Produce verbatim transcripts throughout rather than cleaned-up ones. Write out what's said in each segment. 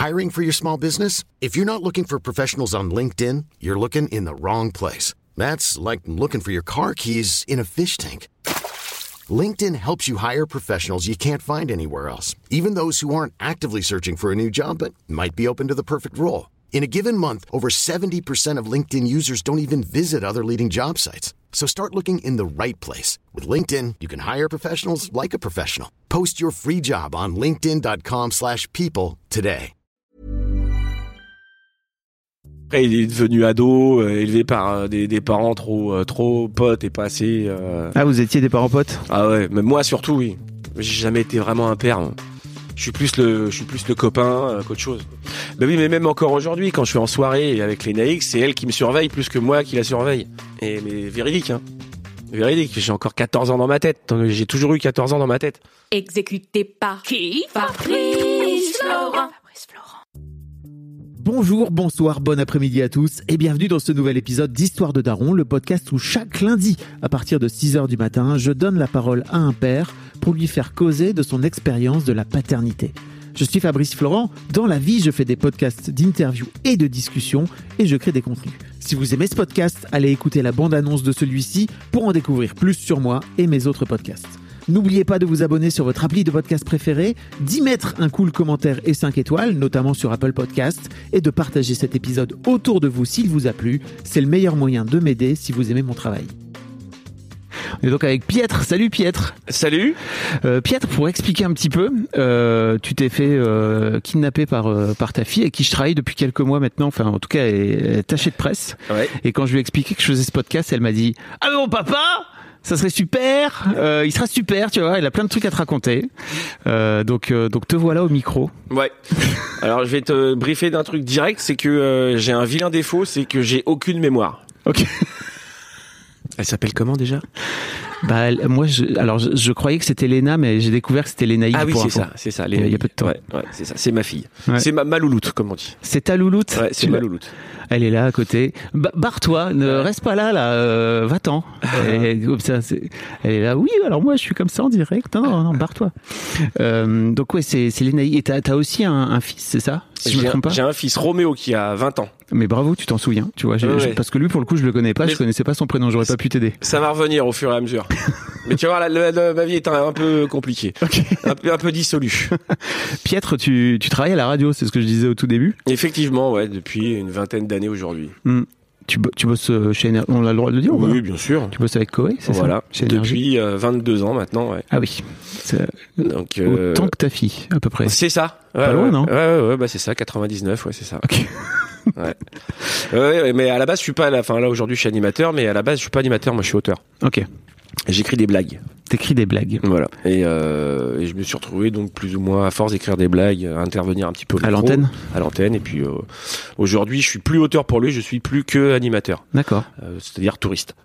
Hiring for your small business? If you're not looking for professionals on LinkedIn, you're looking in the wrong place. That's like looking for your car keys in a fish tank. LinkedIn helps you hire professionals you can't find anywhere else, even those who aren't actively searching for a new job but might be open to the perfect role. In a given month, over seventy percent of LinkedIn users don't even visit other leading job sites. So start looking in the right place. With LinkedIn, you can hire professionals like a professional. Post your free job on linkedin.com slash people today. Après, il est devenu ado, euh, élevé par euh, des, des parents trop, euh, trop potes et pas assez... Euh... Ah, vous étiez des parents potes ? Ah ouais, mais moi surtout, oui. J'ai jamais été vraiment un père. Moi. Je suis plus le, je suis plus le copain euh, qu'autre chose. Ben oui, mais même encore aujourd'hui, quand je suis en soirée avec les Naïcs, c'est elle qui me surveille plus que moi qui la surveille. Et mais véridique, hein. Véridique. J'ai encore quatorze ans dans ma tête. J'ai toujours eu quatorze ans dans ma tête. Exécuté par qui ? Fabrice Florent. Fabrice Florent. Bonjour, bonsoir, bon après-midi à tous et bienvenue dans ce nouvel épisode d'Histoire de Daron, le podcast où chaque lundi, à partir de six heures du matin, je donne la parole à un père pour lui faire causer de son expérience de la paternité. Je suis Fabrice Florent, dans la vie je fais des podcasts d'interviews et de discussions et je crée des contenus. Si vous aimez ce podcast, allez écouter la bande-annonce de celui-ci pour en découvrir plus sur moi et mes autres podcasts. N'oubliez pas de vous abonner sur votre appli de podcast préféré, d'y mettre un cool commentaire et cinq étoiles, notamment sur Apple Podcasts, et de partager cet épisode autour de vous s'il vous a plu. C'est le meilleur moyen de m'aider si vous aimez mon travail. On est donc avec Pietre. Salut Pietre. Salut. Euh, Pietre, pour expliquer un petit peu, euh, tu t'es fait euh, kidnapper par euh, par ta fille avec qui je travaille depuis quelques mois maintenant. Enfin, en tout cas, elle est attachée de presse. Ouais. Et quand je lui ai expliqué que je faisais ce podcast, elle m'a dit « Ah mais mon papa !» Ça serait super, euh, il sera super, tu vois, il a plein de trucs à te raconter. Euh, donc, euh, donc te voilà au micro. Ouais. Alors je vais te briefer d'un truc direct, c'est que euh, j'ai un vilain défaut, c'est que j'ai aucune mémoire. Ok. Elle s'appelle comment déjà ? Bah moi, je, alors je, je croyais que c'était Léna, mais j'ai découvert que c'était Lénaïque. Ah oui, c'est info. ça, c'est ça. Il y a peu de temps. Ouais, ouais, c'est ça, c'est ma fille. Ouais. C'est ma, ma louloute, comme on dit. C'est ta louloute. Ouais, c'est tu ma l'as... louloute. Elle est là à côté. Ba- barre-toi, ne ouais. reste pas là, là. Euh, va-t'en. Et, comme ça, c'est... Elle est là. Oui, alors moi, je suis comme ça en direct. Non, non, non, barre-toi. Euh, donc ouais, c'est, c'est Lénaïque. Et t'as, t'as aussi un, un fils, c'est ça ? Si je j'ai, me trompe un, pas. j'ai un fils Roméo qui a vingt ans. Mais bravo, tu t'en souviens, tu vois, j'ai, ouais, je, ouais. parce que lui, pour le coup, je le connais pas, mais je connaissais pas son prénom, j'aurais pas pu t'aider. Ça va revenir au fur et à mesure. Mais tu vas voir, la, la, la, ma vie est un, un peu compliquée, Okay. un peu, un peu dissolue. Pietre, tu, tu travailles à la radio, c'est ce que je disais au tout début. Effectivement, ouais, depuis une vingtaine d'années aujourd'hui. Mmh. Tu, bo- tu bosses chez Énergie, on a le droit de le dire ou pas ? Oui, bien sûr. Tu bosses avec Koé, c'est voilà. ça ? Chez Énergie. Depuis euh, vingt-deux ans maintenant, ouais. Ah oui. C'est Donc euh... autant que ta fille, à peu près. C'est ça. Ouais, pas ouais, loin, non ? Ouais, ouais, ouais, bah c'est ça, quatre-vingt-dix-neuf, ouais, c'est ça. Ok. Ouais. ouais, ouais, mais à la base, je suis pas, enfin là aujourd'hui, je suis animateur, mais à la base, je suis pas animateur, moi, je suis auteur. Ok. J'écris des blagues. T'écris des blagues. Voilà. Et, euh, et je me suis retrouvé donc plus ou moins à force d'écrire des blagues, à intervenir un petit peu au À micro, l'antenne. À l'antenne. Et puis euh, aujourd'hui, je suis plus auteur pour lui, je suis plus que animateur. D'accord. Euh, c'est-à-dire touriste.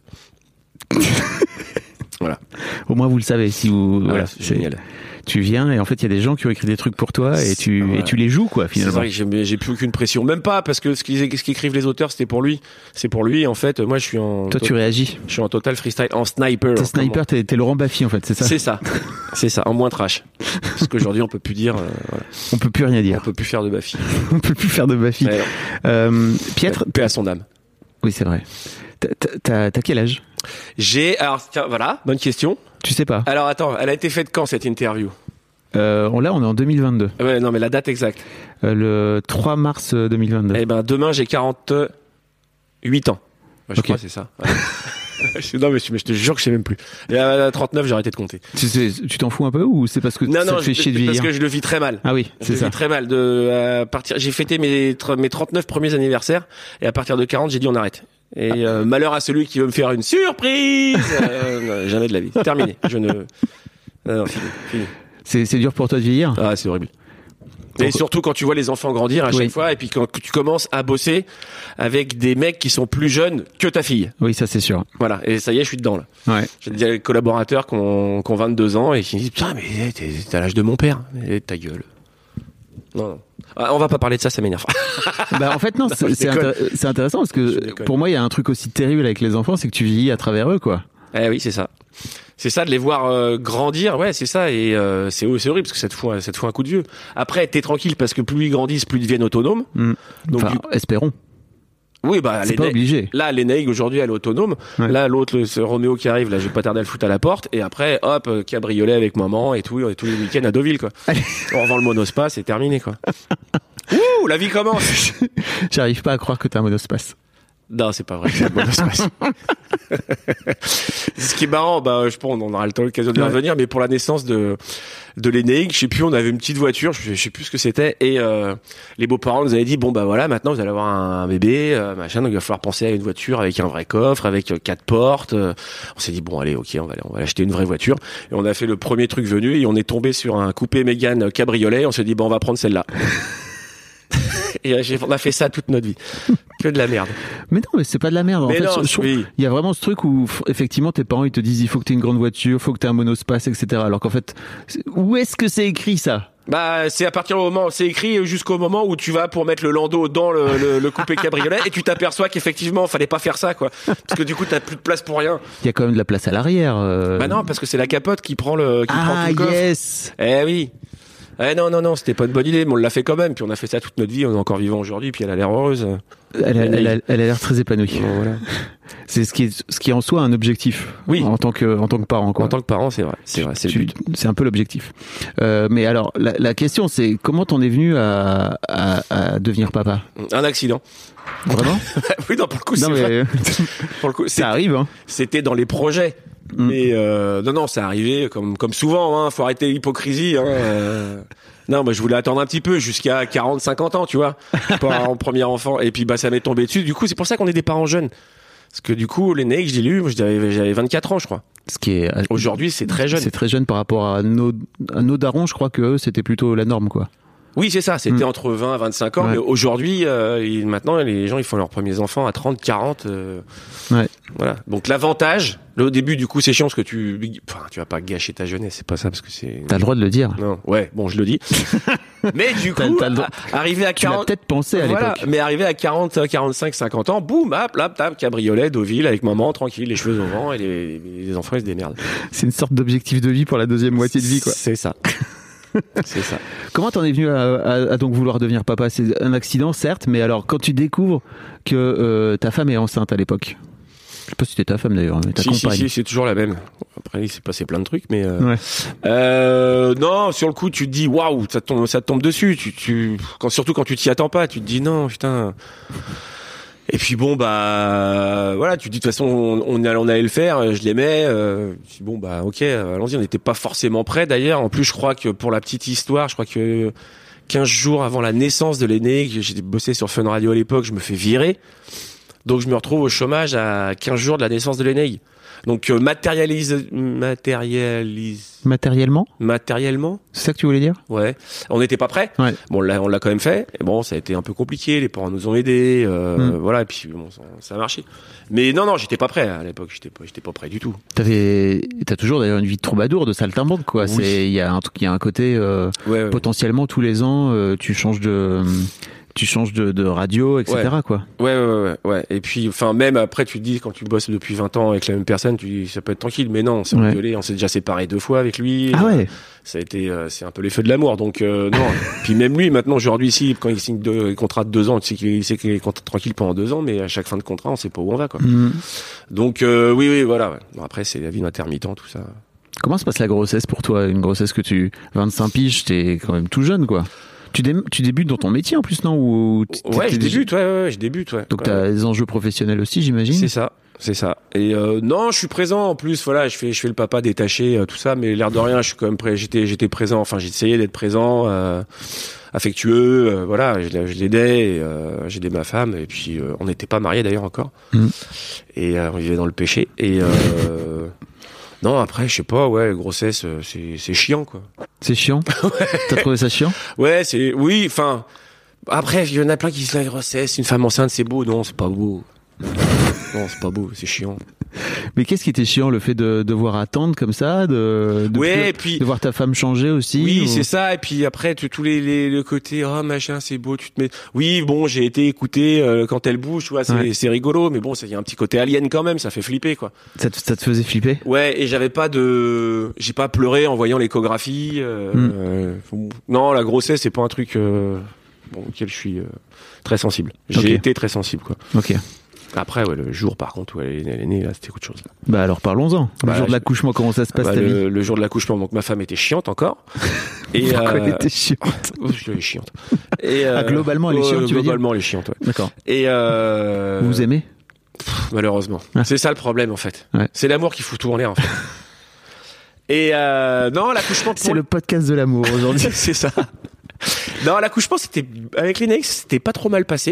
Voilà. Au moins vous le savez. Si vous, Voilà, voilà, c'est génial. Tu viens et en fait il y a des gens qui ont écrit des trucs pour toi et tu ouais. et tu les joues quoi finalement. C'est vrai que j'ai, j'ai plus aucune pression, même pas parce que ce, qu'ils, ce qu'écrivent les auteurs c'était pour lui, c'est pour lui. En fait, moi je suis en. Toi to- tu réagis. Je suis en total freestyle, en sniper. T'es sniper, t'es, t'es Laurent Baffy en fait, c'est ça. C'est ça, c'est ça, en moins trash. Parce qu'aujourd'hui on peut plus dire. Euh, voilà. On peut plus rien dire. On peut plus faire de Baffy. On peut plus faire de Baffy. Ouais, euh, Pietre. Paix à son âme. Oui c'est vrai. T'as, t'as, t'as quel âge ? J'ai, alors tiens, voilà, bonne question. Tu sais pas. Alors attends, elle a été faite quand cette interview ? Euh, on, là on est en deux mille vingt-deux. Ouais, non mais la date exacte. Euh, le trois mars deux mille vingt-deux. Eh ben demain j'ai quarante-huit ans. Ouais, je Ok. crois c'est ça. Ouais. Non mais je, mais je te jure que je sais même plus. Et à trente-neuf j'ai arrêté de compter. Tu, sais, tu t'en fous un peu ou c'est parce que Non ça non, te fait je, chier de parce vieillir ? que je le vis très mal. Ah oui, Je c'est le ça. vis très mal. De à partir, j'ai fêté mes mes trente-neuf premiers anniversaires et à partir de quarante j'ai dit on arrête. Et euh, malheur à celui qui veut me faire une surprise. euh, non, jamais de la vie. Terminé. Je ne. Non, non fini. fini. C'est, c'est dur pour toi de vieillir ? Ah c'est horrible. Et surtout quand tu vois les enfants grandir à chaque Oui. fois et puis quand tu commences à bosser avec des mecs qui sont plus jeunes que ta fille. Oui, ça c'est sûr. Voilà, et ça y est, je suis dedans là. Ouais. J'ai des collaborateurs qui ont, qui ont vingt-deux ans et qui me disent putain mais t'es, t'es à l'âge de mon père. Et ta gueule. Non, non. Ah, on va pas parler de ça, ça m'énerve. Bah en fait non, c'est, je c'est, déconne. intér- c'est intéressant parce Je que déconne. pour moi il y a un truc aussi terrible avec les enfants, c'est que tu vieillis à travers eux quoi. Eh oui, c'est ça. c'est ça de les voir euh, grandir, ouais, c'est ça, et euh, c'est, c'est horrible parce que ça te fout, ça te fout un coup de vieux. Après, t'es tranquille parce que plus ils grandissent, plus ils deviennent autonomes. Mmh. Donc, enfin, du... espérons. Oui, bah, c'est pas Na- obligé. Là, les Naïg aujourd'hui, elle est autonome. Ouais. Là, l'autre, le, ce Roméo qui arrive, là, je vais pas tarder à le foutre à la porte. Et après, hop, euh, cabriolet avec maman et tout, et tous les week-ends à Deauville, quoi. On revend le monospace, c'est terminé, quoi. Ouh, la vie commence. J'arrive pas à croire que t'as un monospace. Non, c'est pas vrai. C'est un monospace. Ce qui est marrant, bah, je pense, on aura le temps, l'occasion de y Ouais. revenir, mais pour la naissance de, de l'aîné, je sais plus, on avait une petite voiture, je, je sais plus ce que c'était, et, euh, les beaux-parents nous avaient dit, bon, bah, voilà, maintenant, vous allez avoir un bébé, euh, machin, donc il va falloir penser à une voiture avec un vrai coffre, avec euh, quatre portes. Euh, on s'est dit, bon, allez, ok, on va, on va acheter une vraie voiture. Et on a fait le premier truc venu, et on est tombé sur un coupé Mégane cabriolet, on s'est dit, bon, on va prendre celle-là. Et euh, j'ai- on a fait ça toute notre vie. Que de la merde. Mais non, mais c'est pas de la merde. En Mais fait, non, je trouve- oui. il y a vraiment ce truc où f- effectivement tes parents ils te disent il faut que t'aies une grande voiture, faut que t'aies un monospace, et cetera. Alors qu'en fait, c'est- où est-ce que c'est écrit ça? Bah, c'est à partir du moment, c'est écrit jusqu'au moment où tu vas pour mettre le landau dans le, le, le coupé cabriolet et tu t'aperçois qu'effectivement, fallait pas faire ça, quoi. Parce que du coup, t'as plus de place pour rien. Il y a quand même de la place à l'arrière. euh. Bah non, parce que c'est la capote qui prend le, qui prend Ah tout le coffre. yes. Eh oui. Eh non, non, non, c'était pas une bonne idée, mais on l'a fait quand même. Puis on a fait ça toute notre vie, on est encore vivant aujourd'hui, puis elle a l'air heureuse. Elle a, elle a- elle a l'air très épanouie. Bon, voilà. C'est ce qui est, ce qui est en soi un objectif. Oui. En tant que, en tant que parent, quoi. En tant que parent, c'est vrai. C'est vrai, c'est le Tu- but. c'est un peu l'objectif. Euh, mais alors, la, la question, c'est comment t'en es venu à, à, à devenir papa? Un accident. Vraiment? Oui, non, pour le coup, c'est Non, vrai. mais Pour le coup, c'est- ça arrive, hein. c'était dans les projets. Mm. Mais euh, non, non, c'est arrivé comme comme souvent. Hein, faut arrêter l'hypocrisie. Hein, euh. Non, moi je voulais attendre un petit peu jusqu'à quarante, cinquante ans, tu vois, pour un premier enfant. Et puis bah ça m'est tombé dessus. Du coup, c'est pour ça qu'on est des parents jeunes. Parce que du coup, l'aîné que j'ai lu, moi j'avais j'avais vingt-quatre ans, je crois. Ce qui est Aujourd'hui, c'est très jeune. C'est très jeune par rapport à nos, à nos darons. Je crois que eux, c'était plutôt la norme, quoi. Oui, c'est ça. C'était Mm. entre vingt et vingt-cinq ans. Ouais. Mais aujourd'hui, euh, il- maintenant, les gens ils font leurs premiers enfants à trente, quarante. Euh, Ouais. Voilà. Donc l'avantage, là, au début, du coup, c'est chiant parce que tu, enfin, tu vas pas gâcher ta jeunesse. C'est pas ça parce que c'est. T'as le droit de le dire. Non, ouais, bon, je le dis. Mais du T'as- coup, t'as le droit. a- arrivé à Tu l'as quarante, peut-être pensé à voilà, l'époque. mais arrivé à quarante, quarante-cinq, cinquante ans, boum, hop, là, tap, cabriolet, Deauville, avec maman, tranquille, les cheveux au vent, et les, les enfants, ils se démerdent. C'est une sorte d'objectif de vie pour la deuxième moitié de vie, quoi. C'est ça. C'est ça. Comment t'en es venu à, à, à donc vouloir devenir papa? C'est un accident, certes, mais alors quand tu découvres que euh, ta femme est enceinte à l'époque, je sais pas si c'était ta femme d'ailleurs, mais ta Si, si, compagne. si, c'est toujours la même. Après, il s'est passé plein de trucs, mais euh, Ouais. euh, non, sur le coup, tu te dis, waouh, ça te tombe, ça te tombe dessus. Tu, tu, quand, surtout quand tu t'y attends pas, tu te dis non, putain. Et puis bon, bah voilà, tu te dis de toute façon, on, on, allait- on allait le faire. Je l'aimais. Euh, je dis, bon, bah ok, allons-y. On n'était pas forcément prêts d'ailleurs. En plus, je crois que pour la petite histoire, je crois que quinze jours avant la naissance de l'aîné, que j'étais bossé sur Fun Radio à l'époque, je me fais virer. Donc je me retrouve au chômage à quinze jours de la naissance de l'aîné. Donc euh, matérialise, matérialise, Matériellement, matériellement, c'est ça que tu voulais dire? ouais. On n'était pas prêts. Ouais. Bon, là, on l'a quand même fait. Et bon, ça a été un peu compliqué. Les parents nous ont aidés. Euh, Mm. Voilà. Et puis bon, ça, ça a marché. Mais non, non, j'étais pas prêt à l'époque. J'étais pas, j'étais pas prêt du tout. T'avais, t'as toujours d'ailleurs une vie de troubadour, de saltimbanque, quoi. Oui. C'est, il y a un truc, il y a un côté euh, Ouais. ouais. potentiellement tous les ans, euh, tu changes de, tu changes de, de radio, et cetera. Quoi. Ouais, ouais, ouais, ouais. Et puis, enfin, même après, tu te dis, quand tu bosses depuis vingt ans avec la même personne, tu dis, ça peut être tranquille. Mais non, on s'est Ouais. engueulé. On s'est déjà séparés deux fois avec lui. Ah ouais. Ça a été, euh, c'est un peu les feux de l'amour. Donc, euh, non. Puis même lui, maintenant, aujourd'hui, ici, quand il signe deux contrats de deux ans, tu sais qu'il sait qu'il est cont- tranquille pendant deux ans, mais à chaque fin de contrat, on sait pas où on va, quoi. Mm. Donc, euh, oui, oui, voilà. Ouais. Bon, après, c'est la vie d'intermittent, tout ça. Comment se passe la grossesse pour toi? Une grossesse que tu, vingt-cinq piges, t'es quand même tout jeune, quoi. Tu, dé, tu débutes dans ton métier en plus, non? Ou t- Ouais, t'es je déjà- débute, ouais, ouais, ouais, je débute, ouais. Donc Ouais. t'as des enjeux professionnels aussi, j'imagine. C'est ça, c'est ça. Et euh, non, je suis présent en plus. Voilà, je fais, je fais le papa détaché, euh, tout ça. Mais l'air de rien, je suis quand même prêt. J'étais, j'étais présent. Enfin, j'essayais d'être présent, euh, affectueux. Euh, voilà, je, je l'aidais. Et, euh, j'aidais ma femme. Et puis, euh, on n'était pas mariés d'ailleurs encore. Mm. Et euh, on vivait dans le péché. Et euh, non, après, je sais pas. Ouais, grossesse, euh, c'est, c'est chiant, quoi. C'est chiant. T'as trouvé ça chiant? Ouais, c'est, oui. Enfin, après, il y en a plein qui disent la grossesse, une femme enceinte, c'est beau. Non, c'est pas beau. non, c'est pas beau, c'est chiant. Mais qu'est-ce qui était chiant, le fait de devoir attendre comme ça, de de, ouais, plus, et puis, de voir ta femme changer aussi. Oui, ou... c'est ça. Et puis après, tu, tous les, les le côté oh machin, c'est beau, tu te mets. Oui, bon, j'ai été écouté euh, quand elle bouge, tu vois, c'est, ouais. c'est rigolo, mais bon, il y a un petit côté alien quand même, ça fait flipper quoi. Ça te, ça te faisait flipper? Ouais, et j'avais pas de, j'ai pas pleuré en voyant l'échographie. Euh, mm. euh, non, la grossesse, c'est pas un truc euh, bon, auquel je suis euh, très sensible. J'ai okay. été très sensible quoi. Ok. Après, ouais, le jour, par contre, où elle est, elle est née, là, c'était autre chose. Là. Bah alors, parlons-en. Le bah, jour de l'accouchement, comment ça se passe, bah, ta le, vie? Le jour de l'accouchement, donc ma femme était chiante encore. Et Pourquoi euh... elle était chiante? Oh, elle est chiante. Et euh... ah, globalement, elle est chiante, euh, tu veux Globalement, dire elle est chiante, ouais. D'accord. Et euh... Vous vous aimez? Pff, malheureusement. Ah. C'est ça le problème, en fait. Ouais. C'est l'amour qui fout tout en l'air, en fait. Et euh... non, l'accouchement... Pour... C'est le podcast de l'amour, aujourd'hui. C'est ça. Non, l'accouchement, c'était... Avec les N A I C, c'était pas trop mal passé.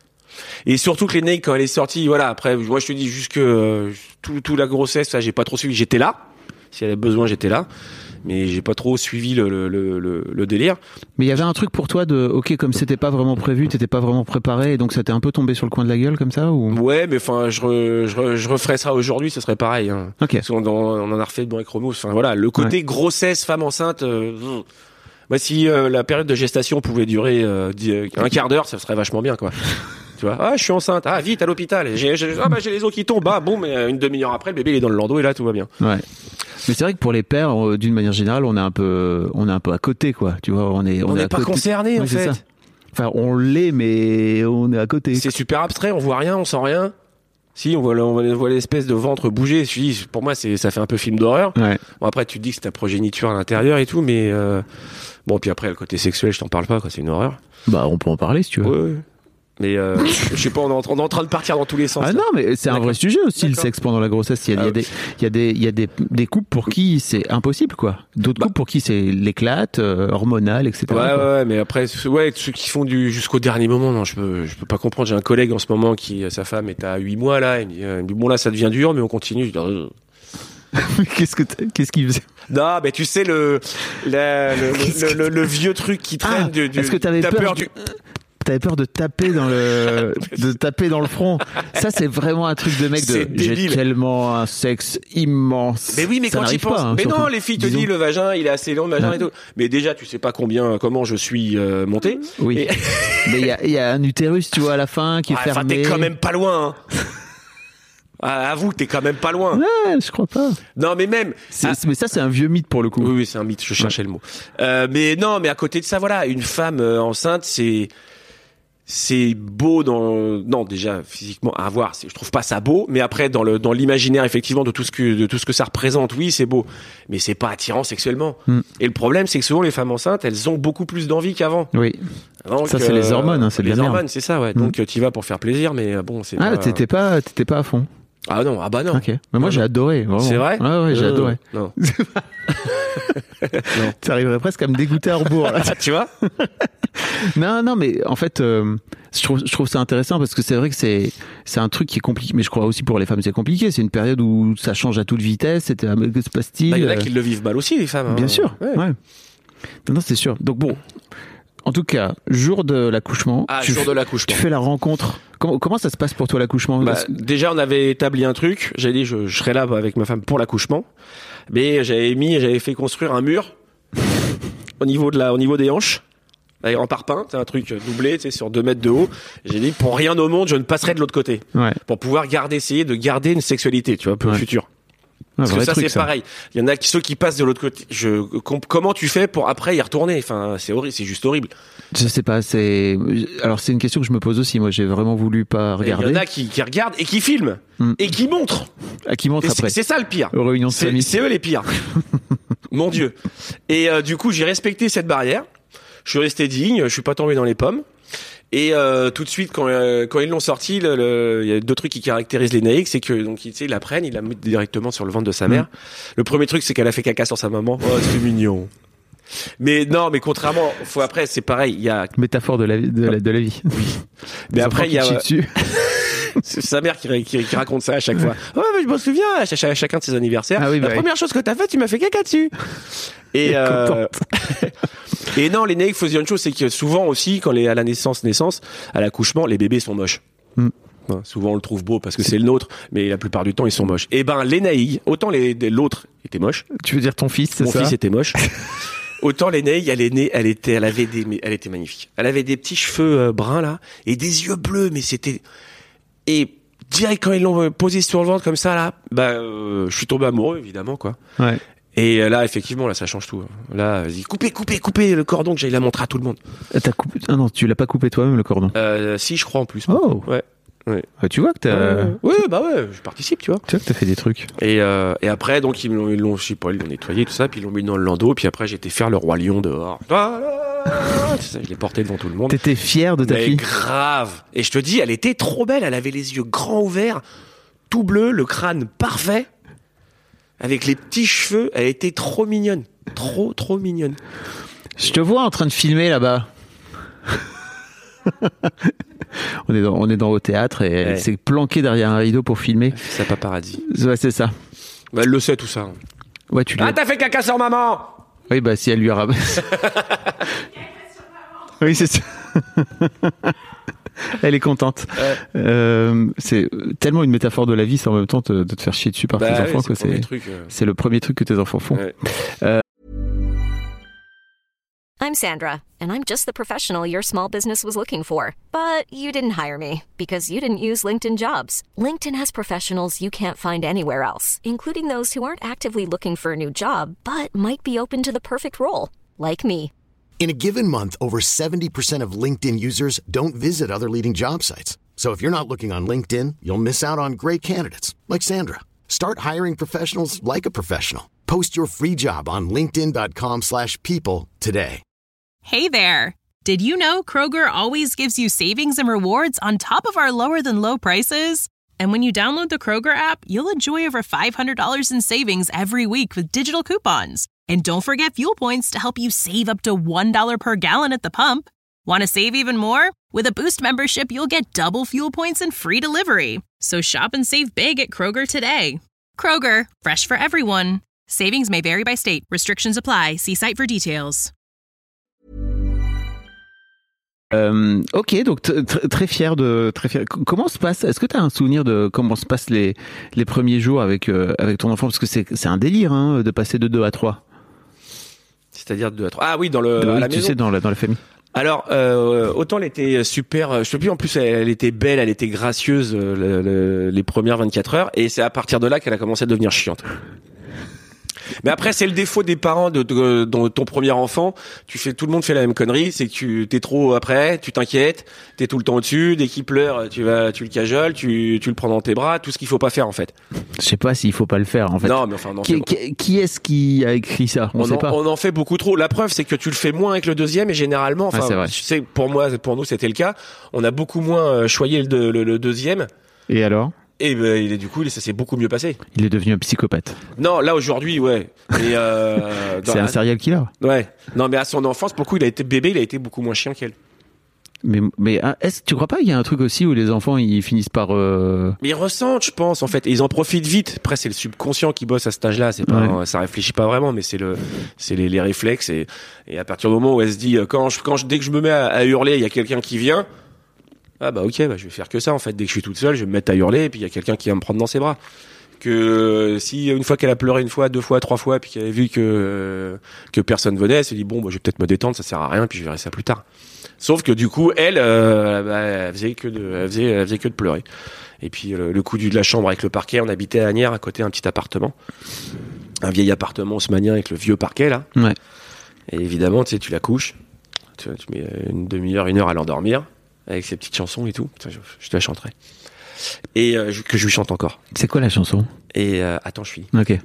Et surtout que les N A I C, quand elle est sortie, voilà, après, moi je te dis jusque euh, tout, tout la grossesse, ça j'ai pas trop suivi. J'étais là, si elle avait besoin, j'étais là, mais j'ai pas trop suivi le, le, le, le délire. Mais il y avait un truc pour toi de, ok, comme c'était pas vraiment prévu, t'étais pas vraiment préparé, et donc ça t'est un peu tombé sur le coin de la gueule comme ça, ou? Ouais, mais enfin, je, re, je, re, je referais ça aujourd'hui, ce serait pareil. Hein. Ok. Parce qu'on on en a refait dans les chromos. Enfin voilà, le côté ouais. grossesse, femme enceinte. Euh, bah, si euh, la période de gestation pouvait durer euh, un quart d'heure, ça serait vachement bien, quoi. Tu vois, ah, je suis enceinte, ah, vite, à l'hôpital, j'ai, j'ai, ah, bah, j'ai les os qui tombent, bah, boum, mais une demi-heure après, le bébé, il est dans le landau, et là, tout va bien. Ouais. Mais c'est vrai que pour les pères, euh, d'une manière générale, on est un peu, on est un peu à côté, quoi. Tu vois, on est, on n'est pas côté... concerné, oui, en fait. Ça. Enfin, on l'est, mais on est à côté. C'est super abstrait, on voit rien, on sent rien. Si, on voit, on voit l'espèce de ventre bouger. Je dis, pour moi, c'est, ça fait un peu film d'horreur. Ouais. Bon, après, tu te dis que c'est ta progéniture à l'intérieur et tout, mais, euh, bon, puis après, le côté sexuel, je t'en parle pas, quoi, c'est une horreur. Bah, on peut en parler, si tu veux. Ouais, ouais. Mais euh, je sais pas, on est, en train, on est en train de partir dans tous les sens. Ah là. non, mais c'est D'accord. un vrai sujet aussi, D'accord. le sexe pendant la grossesse. Il y a, ah, il y a, des, il y a, des, il y a des, des couples pour qui c'est impossible, quoi. D'autres bah. couples pour qui c'est l'éclate, euh, hormonale, et cetera. Ouais, quoi. ouais, mais après, ouais, ceux qui font du jusqu'au dernier moment, non, je peux, je peux pas comprendre. J'ai un collègue en ce moment qui, sa femme est à huit mois là, il me dit, il me dit bon là, ça devient dur, mais on continue. Je dis, euh... qu'est-ce que qu'est-ce qu'il faisait? Non, mais tu sais le, la, le, le, le, le, le vieux truc qui traîne ah, du, du. Est-ce que t'avais peur, peur du... T'avais peur de taper dans le, de taper dans le front. Ça, c'est vraiment un truc de mec de, j'ai tellement un sexe immense. Mais oui, mais ça quand tu penses, pas, hein, mais surtout. non, les filles te disent le vagin, il est assez long, le vagin ouais. et tout. Mais déjà, tu sais pas combien, comment je suis euh, monté. Oui. Et... mais il y a, il y a un utérus, tu vois, à la fin, qui est ouais, fermé. Enfin, t'es quand même pas loin, hein. Ah, avoue, t'es quand même pas loin. Ouais, je crois pas. Non, mais même. C'est, ah, mais ça, c'est un vieux mythe pour le coup. Oui, oui, c'est un mythe. Je cherchais ouais. le mot. Euh, mais non, mais à côté de ça, voilà, une femme euh, enceinte, c'est. C'est beau dans non déjà physiquement à voir, je trouve pas ça beau, mais après dans le dans l'imaginaire effectivement de tout ce que de tout ce que ça représente, oui c'est beau, mais c'est pas attirant sexuellement. Mm. Et le problème c'est que souvent les femmes enceintes elles ont beaucoup plus d'envie qu'avant. Oui. Donc, ça c'est euh, les hormones, hein, c'est les de la hormones, merde. c'est ça ouais. Mm. Donc tu y vas pour faire plaisir, mais bon c'est. Ah pas... t'étais pas t'étais pas à fond. Ah non, ah bah non. Ok. Mais moi non, j'ai non. adoré. Vraiment. C'est vrai. Ouais ouais, j'ai euh, adoré. Non. non. Tu arriverais presque à me dégoûter à rebours. Là. Tu vois? Non non, mais en fait, euh, je trouve je trouve ça intéressant parce que c'est vrai que c'est c'est un truc qui est compliqué. Mais je crois aussi pour les femmes c'est compliqué. C'est une période où ça change à toute vitesse. C'était que se passe-t-il? Bah, il y en a qui le vivent mal aussi les femmes. Hein. Bien sûr. Ouais. ouais. Non, non c'est sûr. Donc bon. En tout cas, jour de l'accouchement, ah, tu, jour f- de l'accouchement. tu fais la rencontre. Comment, comment ça se passe pour toi l'accouchement? bah, Déjà, on avait établi un truc. J'avais dit, je, je serais là avec ma femme pour l'accouchement, mais j'avais mis, j'avais fait construire un mur au niveau de la, au niveau des hanches, en parpaing. C'est un truc doublé, tu sais, sur deux mètres de haut. J'ai dit, pour rien au monde, je ne passerai de l'autre côté, ouais. pour pouvoir garder, essayer de garder une sexualité, tu vois, pour ouais. le futur. Parce ouais, que ça truc, c'est ça. pareil. Il y en a qui ceux qui passent de l'autre côté. Je com- comment tu fais pour après y retourner? Enfin, c'est horrible, c'est juste horrible. Je sais pas. C'est alors c'est une question que je me pose aussi. Moi, j'ai vraiment voulu pas regarder. Il y en a qui, qui regardent et qui filment mm. et qui montrent. Ah, qui montrent et après. C'est, c'est ça le pire. Aux réunions de c'est, famille. C'est eux les pires. Mon Dieu. Et euh, du coup, j'ai respecté cette barrière. Je suis resté digne. Je suis pas tombé dans les pommes. Et euh, tout de suite, quand euh, quand ils l'ont sorti, le, le, il y a deux trucs qui caractérisent les N A I C, c'est que donc tu sais, ils la prennent, ils la mettent directement sur le ventre de sa mère. Mmh. Le premier truc, c'est qu'elle a fait caca sur sa maman. Oh, c'est mignon. Mais non, mais contrairement, faut après, c'est pareil. Il y a métaphore de la de la, de la vie. Oui. Mais après, il y a dessus. C'est sa mère qui, qui, qui raconte ça à chaque fois. Ouais, mais je me souviens, à, ch- à chacun de ses anniversaires. Ah oui, bah la oui. première chose que t'as fait, tu m'as fait caca dessus. Et euh... et non, les N A I C, faut dire une chose, c'est que souvent aussi, quand les à la naissance, naissance, à l'accouchement, les bébés sont moches. Mm. Hein, souvent on le trouve beau parce que c'est le nôtre, mais la plupart du temps ils sont moches. Et ben les Naïg, autant les, l'autre était moche. Tu veux dire ton fils, c'est Mon ça? fils était moche. Autant les Naïg, elle est née, elle était, elle avait des, elle était magnifique. Elle avait des petits cheveux euh, bruns là et des yeux bleus, mais c'était et direct quand ils l'ont posé sur le ventre comme ça là, bah euh, je suis tombé amoureux évidemment quoi. Ouais. Et là effectivement là ça change tout. Là vas-y coupez coupez coupez le cordon que j'aille la montrer à tout le monde. T'as coupé... Ah non, tu l'as pas coupé toi-même le cordon. Euh, si je crois en plus. Oh. Ouais. Ouais. Ah, tu vois que t'as. Euh... Ouais bah ouais je participe tu vois. Tu vois que t'as fait des trucs. Et euh, et après donc ils l'ont ils l'ont je sais pas ils l'ont nettoyé tout ça puis ils l'ont mis dans le landau puis après j'ai été faire le roi lion dehors. Ça, je l'ai porté devant tout le monde. T'étais fier de ta Mais fille? grave. Et je te dis elle était trop belle, elle avait les yeux grands ouverts, tout bleu, le crâne parfait. Avec les petits cheveux, elle était trop mignonne. Trop, trop mignonne. Je te vois en train de filmer là-bas. on est dans, on est dans au théâtre et ouais. Elle s'est planquée derrière un rideau pour filmer. C'est sa paparazzi. Ouais, c'est ça. Bah, elle le sait tout ça. Ouais, tu ah, t'as fait caca sur maman! Oui, bah si elle lui a ramassé. Oui, c'est ça. Elle est contente. Ouais. Euh, c'est tellement une métaphore de la vie, c'est en même temps de, de te faire chier dessus par bah, tes ouais, enfants. C'est, que le c'est, truc, euh... c'est le premier truc que tes enfants font. Ouais. Euh... I'm Sandra, and I'm just the professional your small business was looking for. But you didn't hire me because you didn't use LinkedIn Jobs. LinkedIn has professionals you can't find anywhere else, including those who aren't actively looking for a new job, but might be open to the perfect role, like me. In a given month, over seventy percent of LinkedIn users don't visit other leading job sites. So if you're not looking on LinkedIn, you'll miss out on great candidates like Sandra. Start hiring professionals like a professional. Post your free job on linkedin dot com slash people today. Hey there. Did you know Kroger always gives you savings and rewards on top of our lower than low prices? And when you download the Kroger app, you'll enjoy over five hundred dollars in savings every week with digital coupons. And don't forget fuel points to help you save up to one dollar per gallon at the pump. Want to save even more? With a Boost membership, you'll get double fuel points and free delivery. So shop and save big at Kroger today. Kroger, fresh for everyone. Savings may vary by state. Restrictions apply. See site for details. Euh, ok, donc t- t- très fier de très fier. Comment se passe? Est-ce que tu as un souvenir de comment se passent les les premiers jours avec euh, avec ton enfant? Parce que c'est c'est un délire hein, de passer de deux à trois. C'est-à-dire de deux à trois. Ah oui, dans le oui, à la tu maison. sais dans la dans la famille. Alors euh, autant elle était super, je sais plus en plus elle, elle était belle, elle était gracieuse le, le, les premières vingt-quatre heures et c'est à partir de là qu'elle a commencé à devenir chiante. Mais après, c'est le défaut des parents de, de, de ton premier enfant. Tu fais, tout le monde fait la même connerie, c'est que tu t'es trop après, tu t'inquiètes, t'es tout le temps au-dessus. Dès qu'il pleure, tu vas, tu le cajoles, tu, tu le prends dans tes bras. Tout ce qu'il faut pas faire en fait. Je sais pas s'il faut pas le faire en fait. Non, mais enfin, on en qui, fait... qui, qui est-ce qui a écrit ça? On, on sait en, pas. On en fait beaucoup trop. La preuve, c'est que tu le fais moins avec le deuxième et généralement, enfin, ouais, c'est vrai. Tu sais, pour moi, pour nous, c'était le cas. On a beaucoup moins choyé le, le, le deuxième. Et alors? Et ben, il est du coup, ça s'est beaucoup mieux passé. Il est devenu un psychopathe. Non, là aujourd'hui, ouais. Et euh, c'est un serial killer. Ouais. Non, mais à son enfance, pour le coup, il a été bébé, il a été beaucoup moins chiant qu'elle. Mais mais est-ce tu crois pas qu'il y a un truc aussi où les enfants ils finissent par euh... Mais ils ressentent, je pense, en fait, et ils en profitent vite. Après, c'est le subconscient qui bosse à cet âge-là. C'est pas, ouais. Ça réfléchit pas vraiment, mais c'est le, c'est les, les réflexes. Et, et à partir du moment où elle se dit, quand je, quand je, dès que je me mets à, à hurler, il y a quelqu'un qui vient. Ah bah ok, bah je vais faire que ça en fait. Dès que je suis toute seule, je vais me mettre à hurler et puis il y a quelqu'un qui va me prendre dans ses bras. Que euh, si une fois qu'elle a pleuré une fois, deux fois, trois fois, puis qu'elle a vu que euh, que personne venait, elle s'est dit bon, bah, je vais peut-être me détendre, ça sert à rien, puis je verrai ça plus tard. Sauf que du coup, elle, euh, bah, elle faisait que de, elle faisait, elle faisait que de pleurer. Et puis le, le coup du de la chambre avec le parquet, on habitait à Agnières, à côté un petit appartement, un vieil appartement haussmannien avec le vieux parquet là. Ouais. Et évidemment, tu sais, tu la couches, tu, tu mets une demi-heure, une heure à l'endormir. Avec ses petites chansons et tout, je, je te la chanterai. Et euh, que je lui chante encore. C'est quoi la chanson? Et euh, attends, je finis. Ok.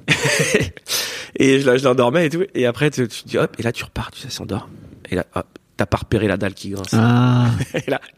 Et je, je l'endormais et tout. Et après, tu, tu dis hop, et là tu repars, tu sais, ça s'endort. Et là, hop, t'as pas repéré la dalle qui grince. Ah. Et là.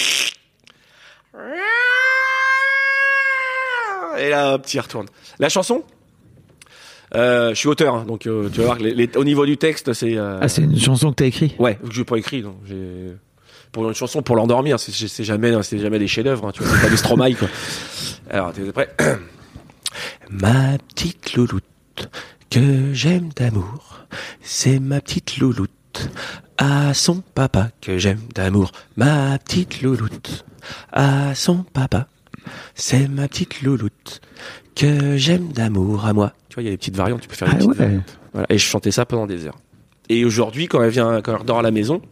Et là, hop, tu y retournes. La chanson? Euh, je suis auteur, hein, donc euh, tu vas voir que les, les, au niveau du texte, c'est. Euh... Ah, c'est une chanson que t'as écrit? Ouais, que j'ai pas écrit, donc j'ai. Pour une chanson pour l'endormir, c'est, c'est jamais, c'est jamais des chefs-d'œuvre, hein, tu vois, c'est pas des Stromae, quoi. Alors, t'es prêt? Ma petite louloute, que j'aime d'amour, c'est ma petite louloute, à son papa que j'aime d'amour, ma petite louloute, à son papa C'est ma petite louloute que j'aime d'amour à moi. Tu vois, il y a des petites variantes, tu peux faire des Ah petites ouais. variantes. Voilà. Et je chantais ça pendant des heures. Et aujourd'hui, quand elle vient, quand elle dort à la maison,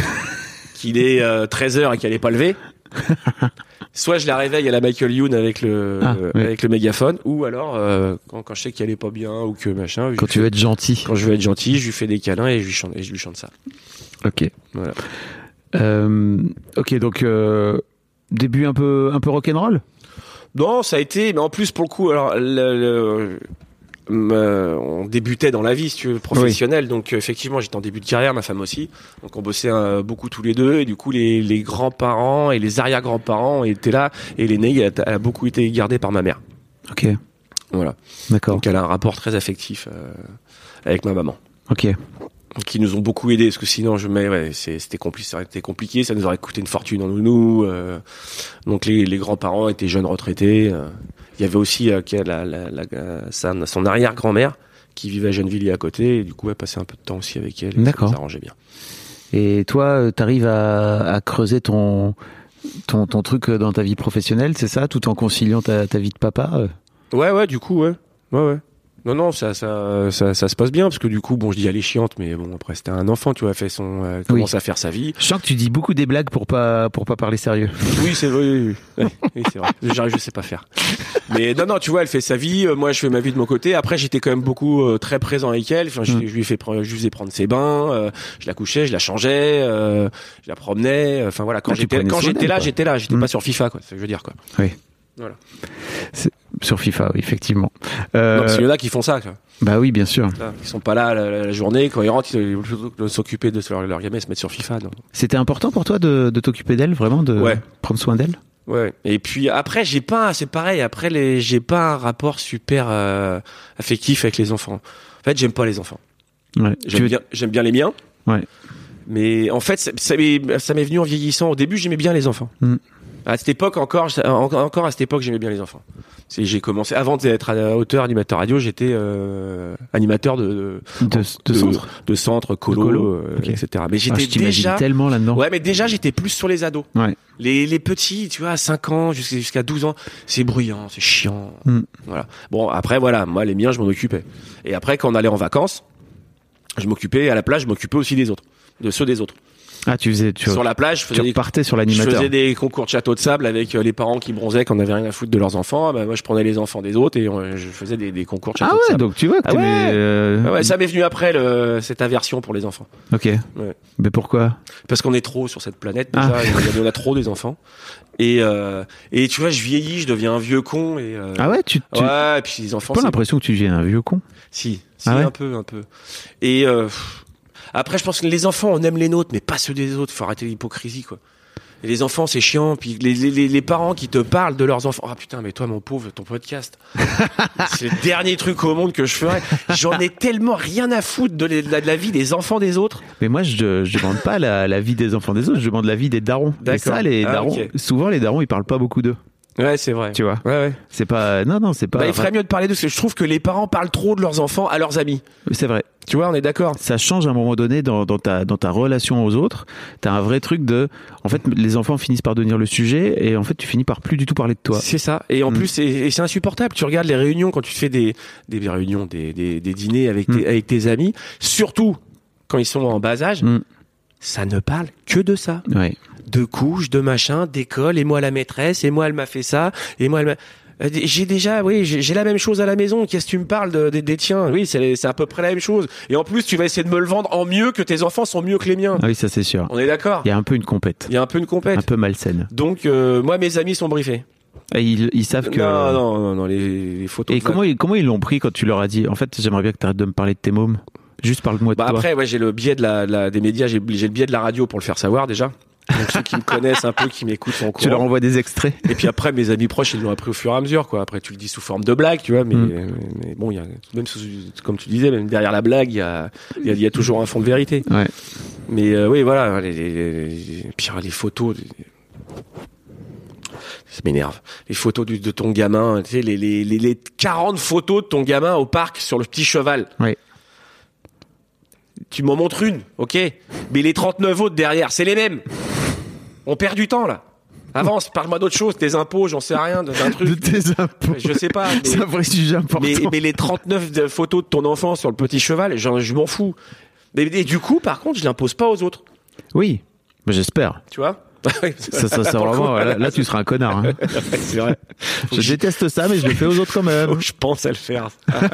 qu'il est euh, treize heures et qu'elle est pas levée, soit je la réveille à la Michael Youn avec le Ah, euh, oui. avec le mégaphone, ou alors euh, quand, quand je sais qu'elle est pas bien ou que machin. je Quand lui tu fais- veux être gentil. quand je veux être gentil, je lui fais des câlins et je lui chante, et je lui chante ça. Ok. Voilà. Euh, ok, donc euh, début un peu un peu rock'n'roll. Non, ça a été, mais en plus pour le coup, alors le, le- euh, on débutait dans la vie, si tu veux, professionnelle. Donc euh, effectivement, j'étais en début de carrière, ma femme aussi. Donc on bossait euh, beaucoup tous les deux, et du coup les, les grands-parents et les arrière-grands-parents étaient là, et l'aînée elle, a- elle a beaucoup été gardée par ma mère. Ok, Voilà. d'accord. Donc elle a un rapport très affectif euh, avec ma maman. Ok. Qui nous ont beaucoup aidés, parce que sinon je mets ouais, c'est, c'était compliqué, ça aurait été compliqué, ça nous aurait coûté une fortune en nounou. Euh, donc les, les grands-parents étaient jeunes retraités. Euh, il y avait aussi euh, qui a la, la, la, sa, son arrière-grand-mère qui vivait à Gennevilliers à côté, et du coup elle passait un peu de temps aussi avec elle. Et D'accord. Ça nous arrangeait bien. Et toi, tu arrives à, à creuser ton, ton ton truc dans ta vie professionnelle, c'est ça, tout en conciliant ta, ta vie de papa. euh Ouais ouais, du coup ouais, ouais ouais. Non non, ça ça ça ça se passe bien, parce que du coup bon, je dis elle est chiante, mais bon après c'était un enfant, tu vois, elle fait son euh, elle commence Oui. à faire sa vie. Je sens que tu dis beaucoup des blagues pour pas pour pas parler sérieux. Oui, c'est vrai. Oui, oui, oui. Oui, c'est vrai. J'arrive, je sais pas faire. Mais non, non, tu vois, elle fait sa vie. euh, Moi, je fais ma vie de mon côté. Après, j'étais quand même beaucoup euh, très présent avec elle. Enfin, je, Mm. je lui ai fait, pre- je lui faisais prendre ses bains. euh, je la couchais, je la changeais, euh, je la promenais. euh, Enfin voilà, quand Ah, tu j'étais, prenais quand soin j'étais d'elle, là, quoi. j'étais là. J'étais Mm. pas sur FIFA, quoi. C'est ce que je veux dire, quoi. Oui. Voilà. C'est- sur FIFA, oui, effectivement. Euh, Non, parce qu'il y en a qui font ça, quoi. bah oui, bien sûr. Là, Ils sont pas là la, la journée. Quand ils rentrent, ils plutôt que de s'occuper de leur, leur gamin, ils se mettent sur FIFA. Non. C'était important pour toi de, de t'occuper d'elle, vraiment, de Ouais. prendre soin d'elle. Ouais. Et puis après, j'ai pas, c'est pareil. Après, les, j'ai pas un rapport super euh, affectif avec les enfants. En fait, j'aime pas les enfants. Ouais. J'aime Tu veux- bien, j'aime bien les miens. Ouais. Mais en fait, ça, ça m'est, ça m'est venu en vieillissant. Au début, j'aimais bien les enfants. Mm. À cette époque encore, je- en- encore à cette époque, j'aimais bien les enfants. C'est, j'ai commencé avant d'être à- auteur, animateur radio, j'étais euh, animateur de De, de, de, centre. de centre, colo, De colo, euh, ok. et cetera. Mais Ah, j'étais je t'imagine déjà, tellement là-dedans. ouais, mais déjà j'étais plus sur les ados. Ouais. Les, les petits, tu vois, à cinq ans jusqu'à, jusqu'à douze ans, c'est bruyant, c'est chiant. Mm. Voilà. Bon, après, voilà, moi, les miens, je m'en occupais. Et après, quand on allait en vacances, je m'occupais, à la plage, je m'occupais aussi des autres, de ceux des autres. Ah, tu faisais, tu, Sur la plage, je tu faisais, des, repartais sur je l'animateur. faisais des concours de château de sable avec euh, les parents qui bronzaient, quand on avait rien à foutre de leurs enfants. Bah, moi, je prenais les enfants des autres et euh, je faisais des, des concours de château Ah de ouais, sable. donc tu vois que Ah t'aimais, ouais. euh, Ah ouais, ça m'est venu après, le, cette aversion pour les enfants. Ok. Ouais. Mais pourquoi? Parce qu'on est trop sur cette planète, déjà. Ah. Il y en a trop des enfants. Et, euh, et tu vois, je vieillis, je deviens un vieux con. Et, euh, Ah ouais, tu, tu ouais, et puis les enfants, pas c'est l'impression que tu deviens un vieux con. Si, si Ah ouais un peu, un peu. Et euh, pff, après, je pense que les enfants, on aime les nôtres, mais pas ceux des autres. Faut arrêter l'hypocrisie, quoi. Et les enfants, c'est chiant. Puis les, les, les, les parents qui te parlent de leurs enfants. Ah putain, mais toi, mon pauvre, ton podcast, c'est le dernier truc au monde que je ferais. J'en ai tellement rien à foutre de, les- de la, de la vie des enfants des autres. Mais moi, je, je demande pas la, la vie des enfants des autres, je demande la vie des darons. Et D'accord. ça, les Ah, darons, ok. souvent, les darons, ils parlent pas beaucoup d'eux. Ouais, c'est vrai. Tu vois. Ouais, ouais. C'est pas, non, non, c'est pas. Bah, il ferait mieux de parler de ce que je trouve que les parents parlent trop de leurs enfants à leurs amis. C'est vrai. Tu vois, on est d'accord. Ça change à un moment donné dans, dans ta dans ta relation aux autres. T'as un vrai truc de, en fait, les enfants finissent par devenir le sujet et en fait, tu finis par plus du tout parler de toi. C'est ça. Et en Mm. plus, c'est, et c'est insupportable. Tu regardes les réunions quand tu fais des, des réunions, des, des, des dîners avec tes, Mm. avec tes amis, surtout quand ils sont en bas âge, Mm. ça ne parle que de ça. Ouais. De couches, de machin, d'école, et moi la maîtresse, et moi elle m'a fait ça, et moi elle m'a... Euh, J'ai déjà, oui, j'ai j'ai la même chose à la maison. Qu'est-ce que tu me parles de, de- des tiens? Oui, c'est c'est à peu près la même chose. Et en plus, tu vas essayer de me le vendre en mieux que tes enfants sont mieux que les miens. Ah oui, ça c'est sûr. On est d'accord? Il y a un peu une compète, Il y a un peu une compète. un peu malsaine. Donc, euh, moi, mes amis sont briefés. Et ils, ils savent que. Non, non, non, non, les, les photos. Et de- comment ils, comment ils l'ont pris quand tu leur as dit, en fait, j'aimerais bien que tu arrêtes de me parler de tes mômes. Juste parle-moi de Bah toi. après, ouais, j'ai le biais de la, de la- des médias, j'ai j'ai le biais de la radio pour le faire savoir déjà. Donc ceux qui me connaissent un peu, qui m'écoutent sont au Tu leur courant. envoies des extraits. Et puis après, mes amis proches, ils l'ont appris au fur et à mesure, quoi. Après, tu le dis sous forme de blague, tu vois, mais, Mm. mais, mais bon, il y a, même sous, comme tu disais, même derrière la blague, il y a, il y a, il y a toujours un fond de vérité. Ouais. Mais euh, oui, voilà, les, les, les, les- puis les photos. les- Ça m'énerve. Les photos du, de ton gamin, tu sais, les, les, les, les quarante photos de ton gamin au parc sur le petit cheval. Ouais. Tu m'en montres une, ok, mais les trente-neuf autres derrière, c'est les mêmes. On perd du temps là. Avance, parle-moi d'autre chose, tes impôts, j'en sais rien, d'un truc. De tes impôts. Je sais pas. Mais, C'est un vrai sujet important. mais, mais les trente-neuf de photos de ton enfant sur le petit cheval, j'en- je m'en fous. Mais et du coup, par contre, je l'impose pas aux autres. Oui, mais j'espère. Tu vois? Ça, ça, ça vraiment, là, là, tu seras un connard. Hein. C'est vrai. Je déteste ça, mais je le fais aux autres quand même. Je pense à le faire.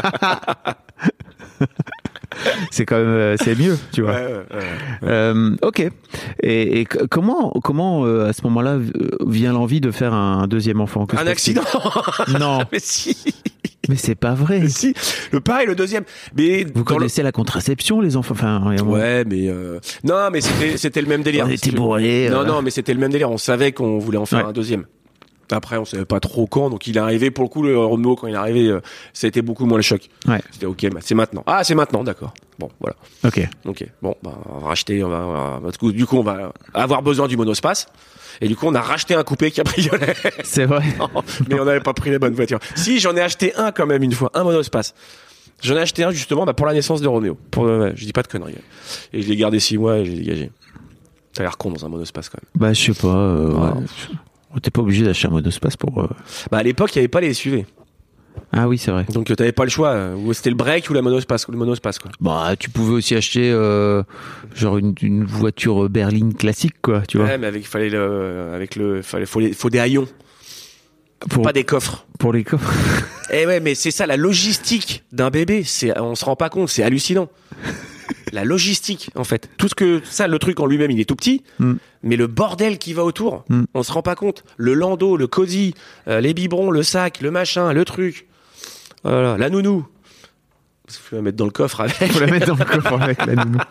C'est quand même, euh, c'est mieux, tu vois. Ouais, ouais, ouais. Euh, ok. Et, et c- comment, comment euh, à ce moment-là v- vient l'envie de faire un deuxième enfant? Que se Un passe-t-il? accident. Non, Mais si. mais c'est pas vrai. Mais si. Le pareil, le deuxième. Mais Vous dans le- connaissez la contraception, les enfants? Enfin, vraiment. Ouais, mais euh... non, mais c'était c'était le même délire. On était bourrés. Non, euh. non, mais c'était le même délire. On savait qu'on voulait en faire Ouais. un deuxième. Après, on savait pas trop quand, donc il est arrivé. Pour le coup, le Renault, quand il est arrivé, euh, ça a été beaucoup moins le choc. Ouais. C'était ok, bah, c'est maintenant. Ah, c'est maintenant, d'accord. Bon, voilà. Ok. Ok. Bon, bah, on va racheter. On va, on va- du coup, du coup, on va avoir besoin du monospace. Et du coup, on a racheté un coupé cabriolet. C'est vrai. Mais on n'avait pas pris les bonnes voitures. Si, j'en ai acheté un quand même une fois, un monospace. J'en ai acheté un justement bah, pour la naissance de Roméo. Pour, euh, je dis pas de conneries. Et je l'ai gardé six mois et je l'ai dégagé. Ça a l'air con dans un monospace quand même. Bah, je sais pas. Euh, Ouais. ouais. T'es pas obligé d'acheter un monospace pour. euh, Bah à l'époque, il y avait pas les S U V. Ah oui, c'est vrai. Donc euh, t'avais pas le choix. euh, Ou c'était le break ou la monospace, le monospace quoi. Bah, tu pouvais aussi acheter euh, genre une, une voiture berline classique, quoi, tu vois. Ouais, mais avec fallait le avec le fallait faut, les- faut des haillons, Pour, pas des coffres. pour les coffres. Eh ouais, mais c'est ça la logistique d'un bébé, c'est on se rend pas compte, c'est hallucinant. La logistique en fait. Tout ce que ça le truc en lui-même, il est tout petit. Mm. Mais le bordel qui va autour, Mm. on se rend pas compte. Le landau, le cosy, euh, les biberons, le sac, le machin, le truc. Voilà, la nounou. Faut la mettre dans le coffre avec. Faut la mettre dans le coffre avec la nounou.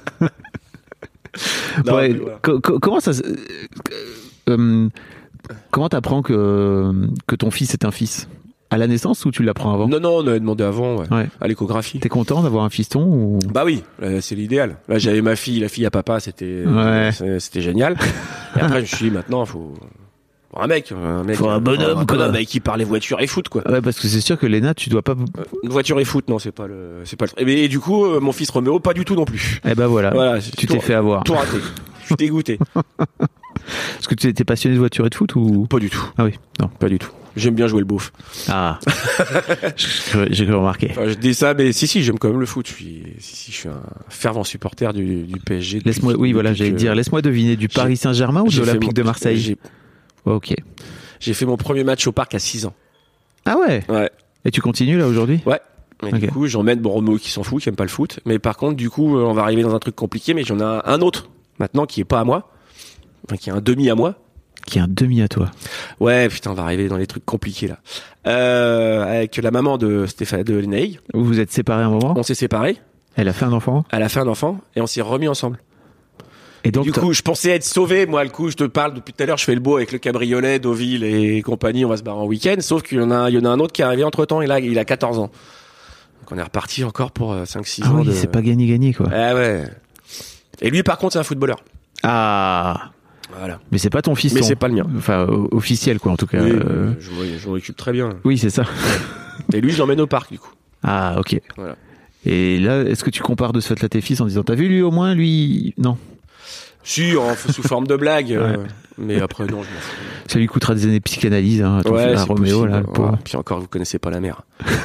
Non, Ouais, mais voilà. co- co- comment ça se- euh, comment t'apprends que que ton fils est un fils? À la naissance ou tu l'apprends avant? Non, non, on avait demandé avant, ouais. Ouais. À l'échographie. T'es content d'avoir un fiston ou... Bah oui, euh, c'est l'idéal. Là, j'avais ma fille, la fille à papa, c'était, Ouais. c'est- c'était génial. Et après, je me suis dit, maintenant, faut, faut un mec, un mec, Faut un bonhomme, un quoi. bonhomme avec qui parle voiture et foot, quoi. Ouais, parce que c'est sûr que Léna, tu dois pas. Euh, Une voiture et foot, non, c'est pas le, c'est pas le. Et, mais- et du coup, euh, mon fils Roméo, pas du tout non plus. Eh ben voilà. Voilà, Tu tout- t'es fait avoir. Tout raté. Je suis dégoûté. Est-ce que tu étais passionné de voiture et de foot ou? Pas du tout. Ah oui. Non. Pas du tout. J'aime bien jouer le beauf. Ah. J'ai j'ai cru remarquer. Enfin, je dis ça, mais si, si, j'aime quand même le foot. Je suis, si, si, je suis un fervent supporter du, du P S G. depuis- Laisse-moi, oui, voilà, depuis j'allais que- dire, laisse-moi deviner du Paris Saint-Germain ou de j'ai fait l'Olympique mon- de Marseille? J'ai, Ok. j'ai fait mon premier match au parc à six ans. Ah ouais. Ouais. Et tu continues là aujourd'hui? Ouais. Mais Ok. du coup, j'emmène bon Roméo qui s'en fout, qui aime pas le foot. Mais par contre, du coup, euh, on va arriver dans un truc compliqué. Mais j'en ai un, un autre maintenant qui est pas à moi, enfin, qui est un demi à moi. Qui est un demi à toi. Ouais, putain, on va arriver dans les trucs compliqués là. Euh, avec la maman de Stéphane de Lénaï, Vous vous êtes séparés un moment? on s'est séparés. Elle a fait un enfant? Elle a fait un enfant et on s'est remis ensemble. Et donc, Du coup, je pensais être sauvé. Moi, le coup, je te parle depuis tout à l'heure. Je fais le beau avec le cabriolet, Deauville et compagnie. On va se barrer en week-end. Sauf qu'il y en a, il y en a un autre qui est arrivé entre temps et là, il a quatorze ans. Donc, on est reparti encore pour cinq six ah ans oui, de. c'est pas gagné-gagné quoi. Ah ouais. Et lui, par contre, c'est un footballeur. Ah. Voilà. Mais c'est pas ton fils. Mais c'est pas le mien. Enfin, o- officiel quoi en tout cas. Oui, Euh, je, m'en- je m'en occupe très bien. Oui, c'est ça. Et lui, je l'emmène au parc, du coup. Ah, ok. Voilà. Et là, est-ce que tu compares de ce fait là tes fils en disant, t'as vu lui au moins, lui, non. Si, en, sous forme de blague. euh, mais après, non, je m'en fous. Ça lui coûtera des années de psychanalyse, hein, à, ton Ouais, fils- à c'est Roméo, possible. là, le pauvre. Ouais. Puis encore, vous connaissez pas la mère.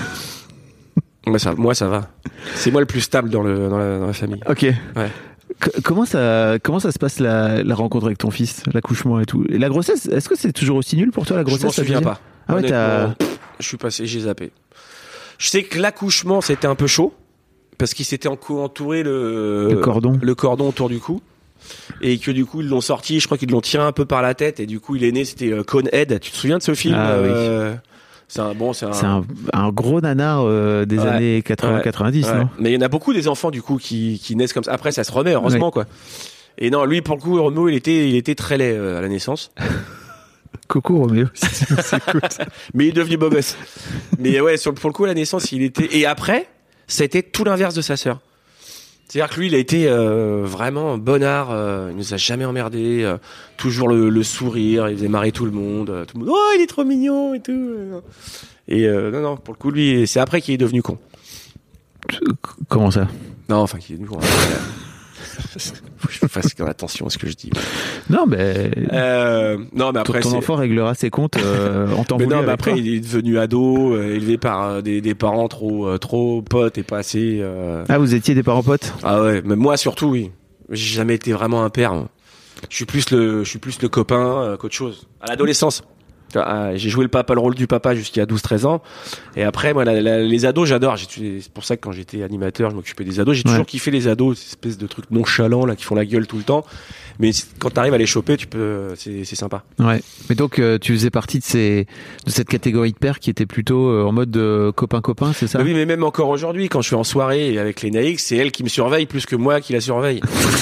moi, ça, moi, ça va. C'est moi le plus stable dans, le, dans, la, dans la famille. Ok. Ouais. C- comment ça, comment ça se passe la, la rencontre avec ton fils, l'accouchement et tout? Et la grossesse, est-ce que c'est toujours aussi nul pour toi la grossesse? Je m'en la souviens deuxième pas. Ah ouais, t'as. Honnêtement, je suis passé, j'ai zappé. Je sais que l'accouchement, c'était un peu chaud. Parce qu'il s'était enco- entouré le, Le cordon. le cordon autour du cou. Et que du coup, ils l'ont sorti, je crois qu'ils l'ont tiré un peu par la tête. Et du coup, il est né, c'était euh, Conehead. Tu te souviens de ce film? Ah oui. euh, C'est un, bon, c'est un, C'est un, un gros nanar euh, des Ouais. années quatre-vingts quatre-vingt-dix, Ouais. non? Mais il y en a beaucoup des enfants du coup qui, qui naissent comme ça. Après, ça se remet heureusement quoi. Et non, lui pour le coup, Roméo, il était, il était très laid euh, à la naissance, Coucou Roméo. C'est cool. mais il est devenu beau gosse. Mais ouais, sur pour le coup, à la naissance, il était. Et après, c'était tout l'inverse de sa sœur. C'est-à-dire que lui, il a été euh, vraiment bonnard. Euh, il nous a jamais emmerdé. Euh, toujours le, le sourire. Il faisait marrer tout le monde. Euh, tout le monde. Oh, il est trop mignon et tout. Et euh, non, non, pour le coup, lui, c'est après qu'il est devenu con. Comment ça? Non, enfin, qu'il est devenu con. Faut que je fasse attention à ce que je dis. Non, mais. Euh, non, mais après. Ton c'est... enfant réglera ses comptes euh, en temps mais voulu. non, mais après, toi. il est devenu ado, euh, élevé par euh, des, des parents trop, euh, trop potes et pas assez. Euh... Ah, vous étiez des parents potes? Ah ouais, mais moi surtout, oui. J'ai jamais été vraiment un père. Moi. Je suis plus le, je suis plus le copain euh, qu'autre chose. À l'adolescence. J'ai joué le papa, le rôle du papa jusqu'à douze treize ans. Et après, moi, la, la, les ados, j'adore. J'ai, c'est pour ça que quand j'étais animateur, je m'occupais des ados. J'ai ouais. toujours kiffé les ados, ces espèces de trucs nonchalants, là, qui font la gueule tout le temps. Mais quand t'arrives à les choper, tu peux, c'est, c'est sympa. Ouais. Mais donc, euh, tu faisais partie de ces, de cette catégorie de pères qui était plutôt euh, en mode euh, copain-copain, c'est ça? Bah oui, mais même encore aujourd'hui, quand je suis en soirée avec les Naïcs, c'est elle qui me surveille plus que moi qui la surveille.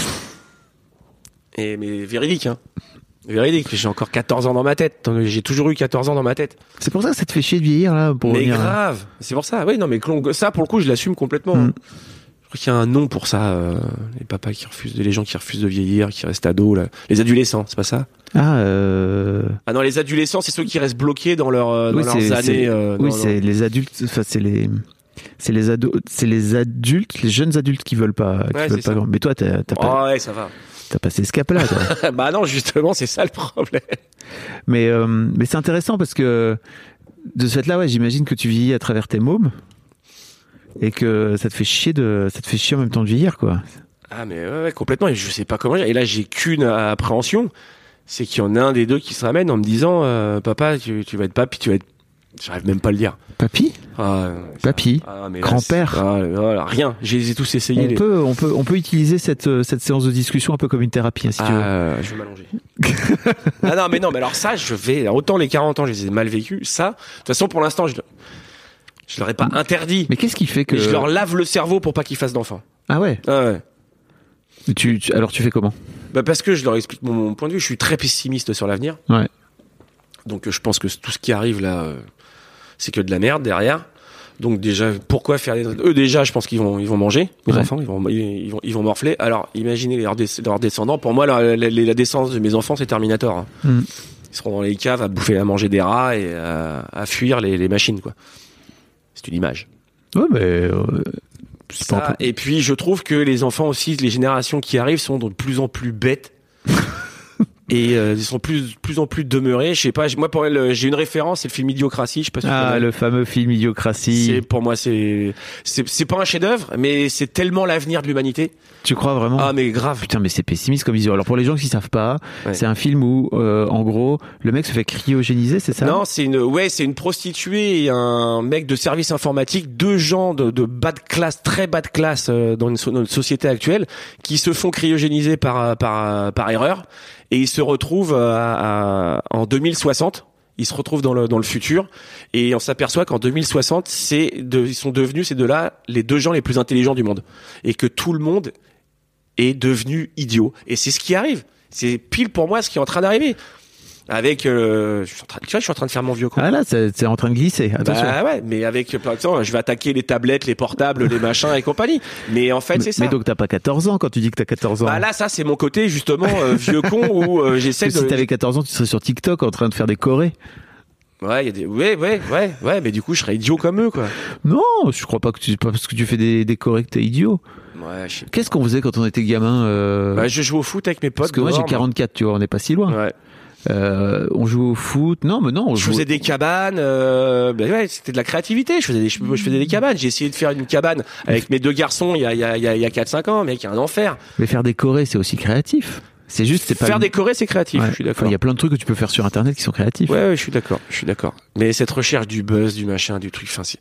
Et, mais véridique, hein. Véridique, j'ai encore quatorze ans dans ma tête. J'ai toujours eu quatorze ans dans ma tête. C'est pour ça que ça te fait chier de vieillir, là, pour Mais revenir, grave. Là. C'est pour ça. Oui, non, mais ça, pour le coup, je l'assume complètement. Mm. Je crois qu'il y a un nom pour ça. Euh, les papas qui refusent, les gens qui refusent de vieillir, qui restent ados, là. Les adolescents, c'est pas ça? Ah, euh... Ah non, les adolescents, c'est ceux qui restent bloqués dans, leur, dans oui, leurs c'est, années. C'est... Euh, oui, non, c'est non. les adultes, enfin, c'est les, c'est les ados, c'est les adultes, les jeunes adultes qui veulent pas, qui ouais, veulent pas grand. Mais toi, t'as, t'as pas. Oh, ouais, ça va. T'as passé ce cap-là, toi. Bah non, justement, c'est ça le problème. Mais, euh, mais c'est intéressant parce que de ce fait-là, ouais, j'imagine que tu vieillis à travers tes mômes et que ça te fait chier de, ça te fait chier en même temps de vieillir, quoi. Ah mais ouais, ouais complètement. Et je sais pas comment. Et là, j'ai qu'une appréhension, c'est qu'il y en a un des deux qui se ramène en me disant, euh, papa, tu, tu vas être papi, tu vas être. J'arrive même pas à le dire. Papy ah, Papy ah, Grand-père ah, voilà, rien. Je les ai tous essayés. On, les... peut, on, peut, on peut utiliser cette, cette séance de discussion un peu comme une thérapie, hein, si ah, tu veux. Euh, je vais m'allonger. ah non, mais non, mais alors ça, je vais. Autant les quarante ans, je les ai mal vécus. Ça, de toute façon, pour l'instant, je, je leur ai pas interdit. Mais qu'est-ce qui fait que. Mais je leur lave le cerveau pour pas qu'ils fassent d'enfants. Ah ouais Ah ouais. Tu, tu, alors tu fais comment? Bah parce que je leur explique mon, mon point de vue. Je suis très pessimiste sur l'avenir. Ouais. Donc je pense que tout ce qui arrive là. Euh, c'est que de la merde derrière. Donc déjà, pourquoi faire des... Eux déjà, je pense qu'ils vont, ils vont manger, mes ouais. enfants, ils vont, ils vont, ils vont morfler. Alors, imaginez leurs, dé... leurs descendants. Pour moi, la, la, la descendance de mes enfants, c'est Terminator. Hein. Mm. Ils seront dans les caves à bouffer, à manger des rats et à, à fuir les, les machines, quoi. C'est une image. Ouais, mais... Euh... Ça, pas et puis, je trouve que les enfants aussi, les générations qui arrivent sont de plus en plus bêtes. Et euh, ils sont plus plus en plus demeurés. Je sais pas. Moi, pour elle, j'ai une référence, c'est le film Idiocratie. Je sais pas si ah, le fameux film Idiocratie. C'est pour moi, c'est c'est c'est pas un chef-d'œuvre, mais c'est tellement l'avenir de l'humanité. Tu crois vraiment? Ah, mais grave. Putain, mais c'est pessimiste comme vision. Alors pour les gens qui savent pas, ouais. c'est un film où, euh, en gros, le mec se fait cryogéniser, c'est ça? Non, c'est une ouais, c'est une prostituée et un mec de service informatique, deux gens de, de bas de classe, très bas de classe euh, dans, une, dans une société actuelle, qui se font cryogéniser par par par erreur. Et ils se retrouvent à, à, en deux mille soixante. Ils se retrouvent dans le dans le futur et on s'aperçoit qu'en deux mille soixante, c'est de, ils sont devenus ces deux-là les deux gens les plus intelligents du monde et que tout le monde est devenu idiot. Et c'est ce qui arrive. C'est pile pour moi ce qui est en train d'arriver. Avec, euh, je suis en train, tu vois, je suis en train de faire mon vieux con. Ah là, c'est, c'est en train de glisser. Attention. Bah ouais, mais avec, par exemple, je vais attaquer les tablettes, les portables, les machins et compagnie. Mais en fait, mais, c'est ça. Mais donc t'as pas quatorze ans quand tu dis que t'as quatorze ans. Bah là, ça, c'est mon côté justement euh, vieux con où euh, j'essaie de. Si t'avais quatorze ans, tu serais sur TikTok en train de faire des chorés. Ouais, il y a des, ouais, ouais, ouais, ouais, mais du coup, je serais idiot comme eux, quoi. Non, je crois pas que tu, pas parce que tu fais des, des chorés que t'es idiot. Ouais, je sais. Qu'est-ce qu'on faisait quand on était gamin euh... Bah, je jouais au foot avec mes potes. Parce que moi, j'ai quarante-quatre, tu vois, on n'est pas si loin. Ouais. Euh, on joue au foot. Non, mais non. On je joue... faisais des cabanes. Euh, ben ouais, c'était de la créativité. Je faisais des, je, je faisais des cabanes. J'ai essayé de faire une cabane avec mes deux garçons il y a, il y a, il y a quatre cinq ans. Mec, il y a un enfer. Mais faire des chorés, c'est aussi créatif. C'est juste, c'est pas. Faire une... des chorés, c'est créatif. Ouais. Je suis d'accord. Il enfin, y a plein de trucs que tu peux faire sur Internet qui sont créatifs. Ouais, ouais, je suis d'accord. Je suis d'accord. Mais cette recherche du buzz, du machin, du truc, enfin, c'est.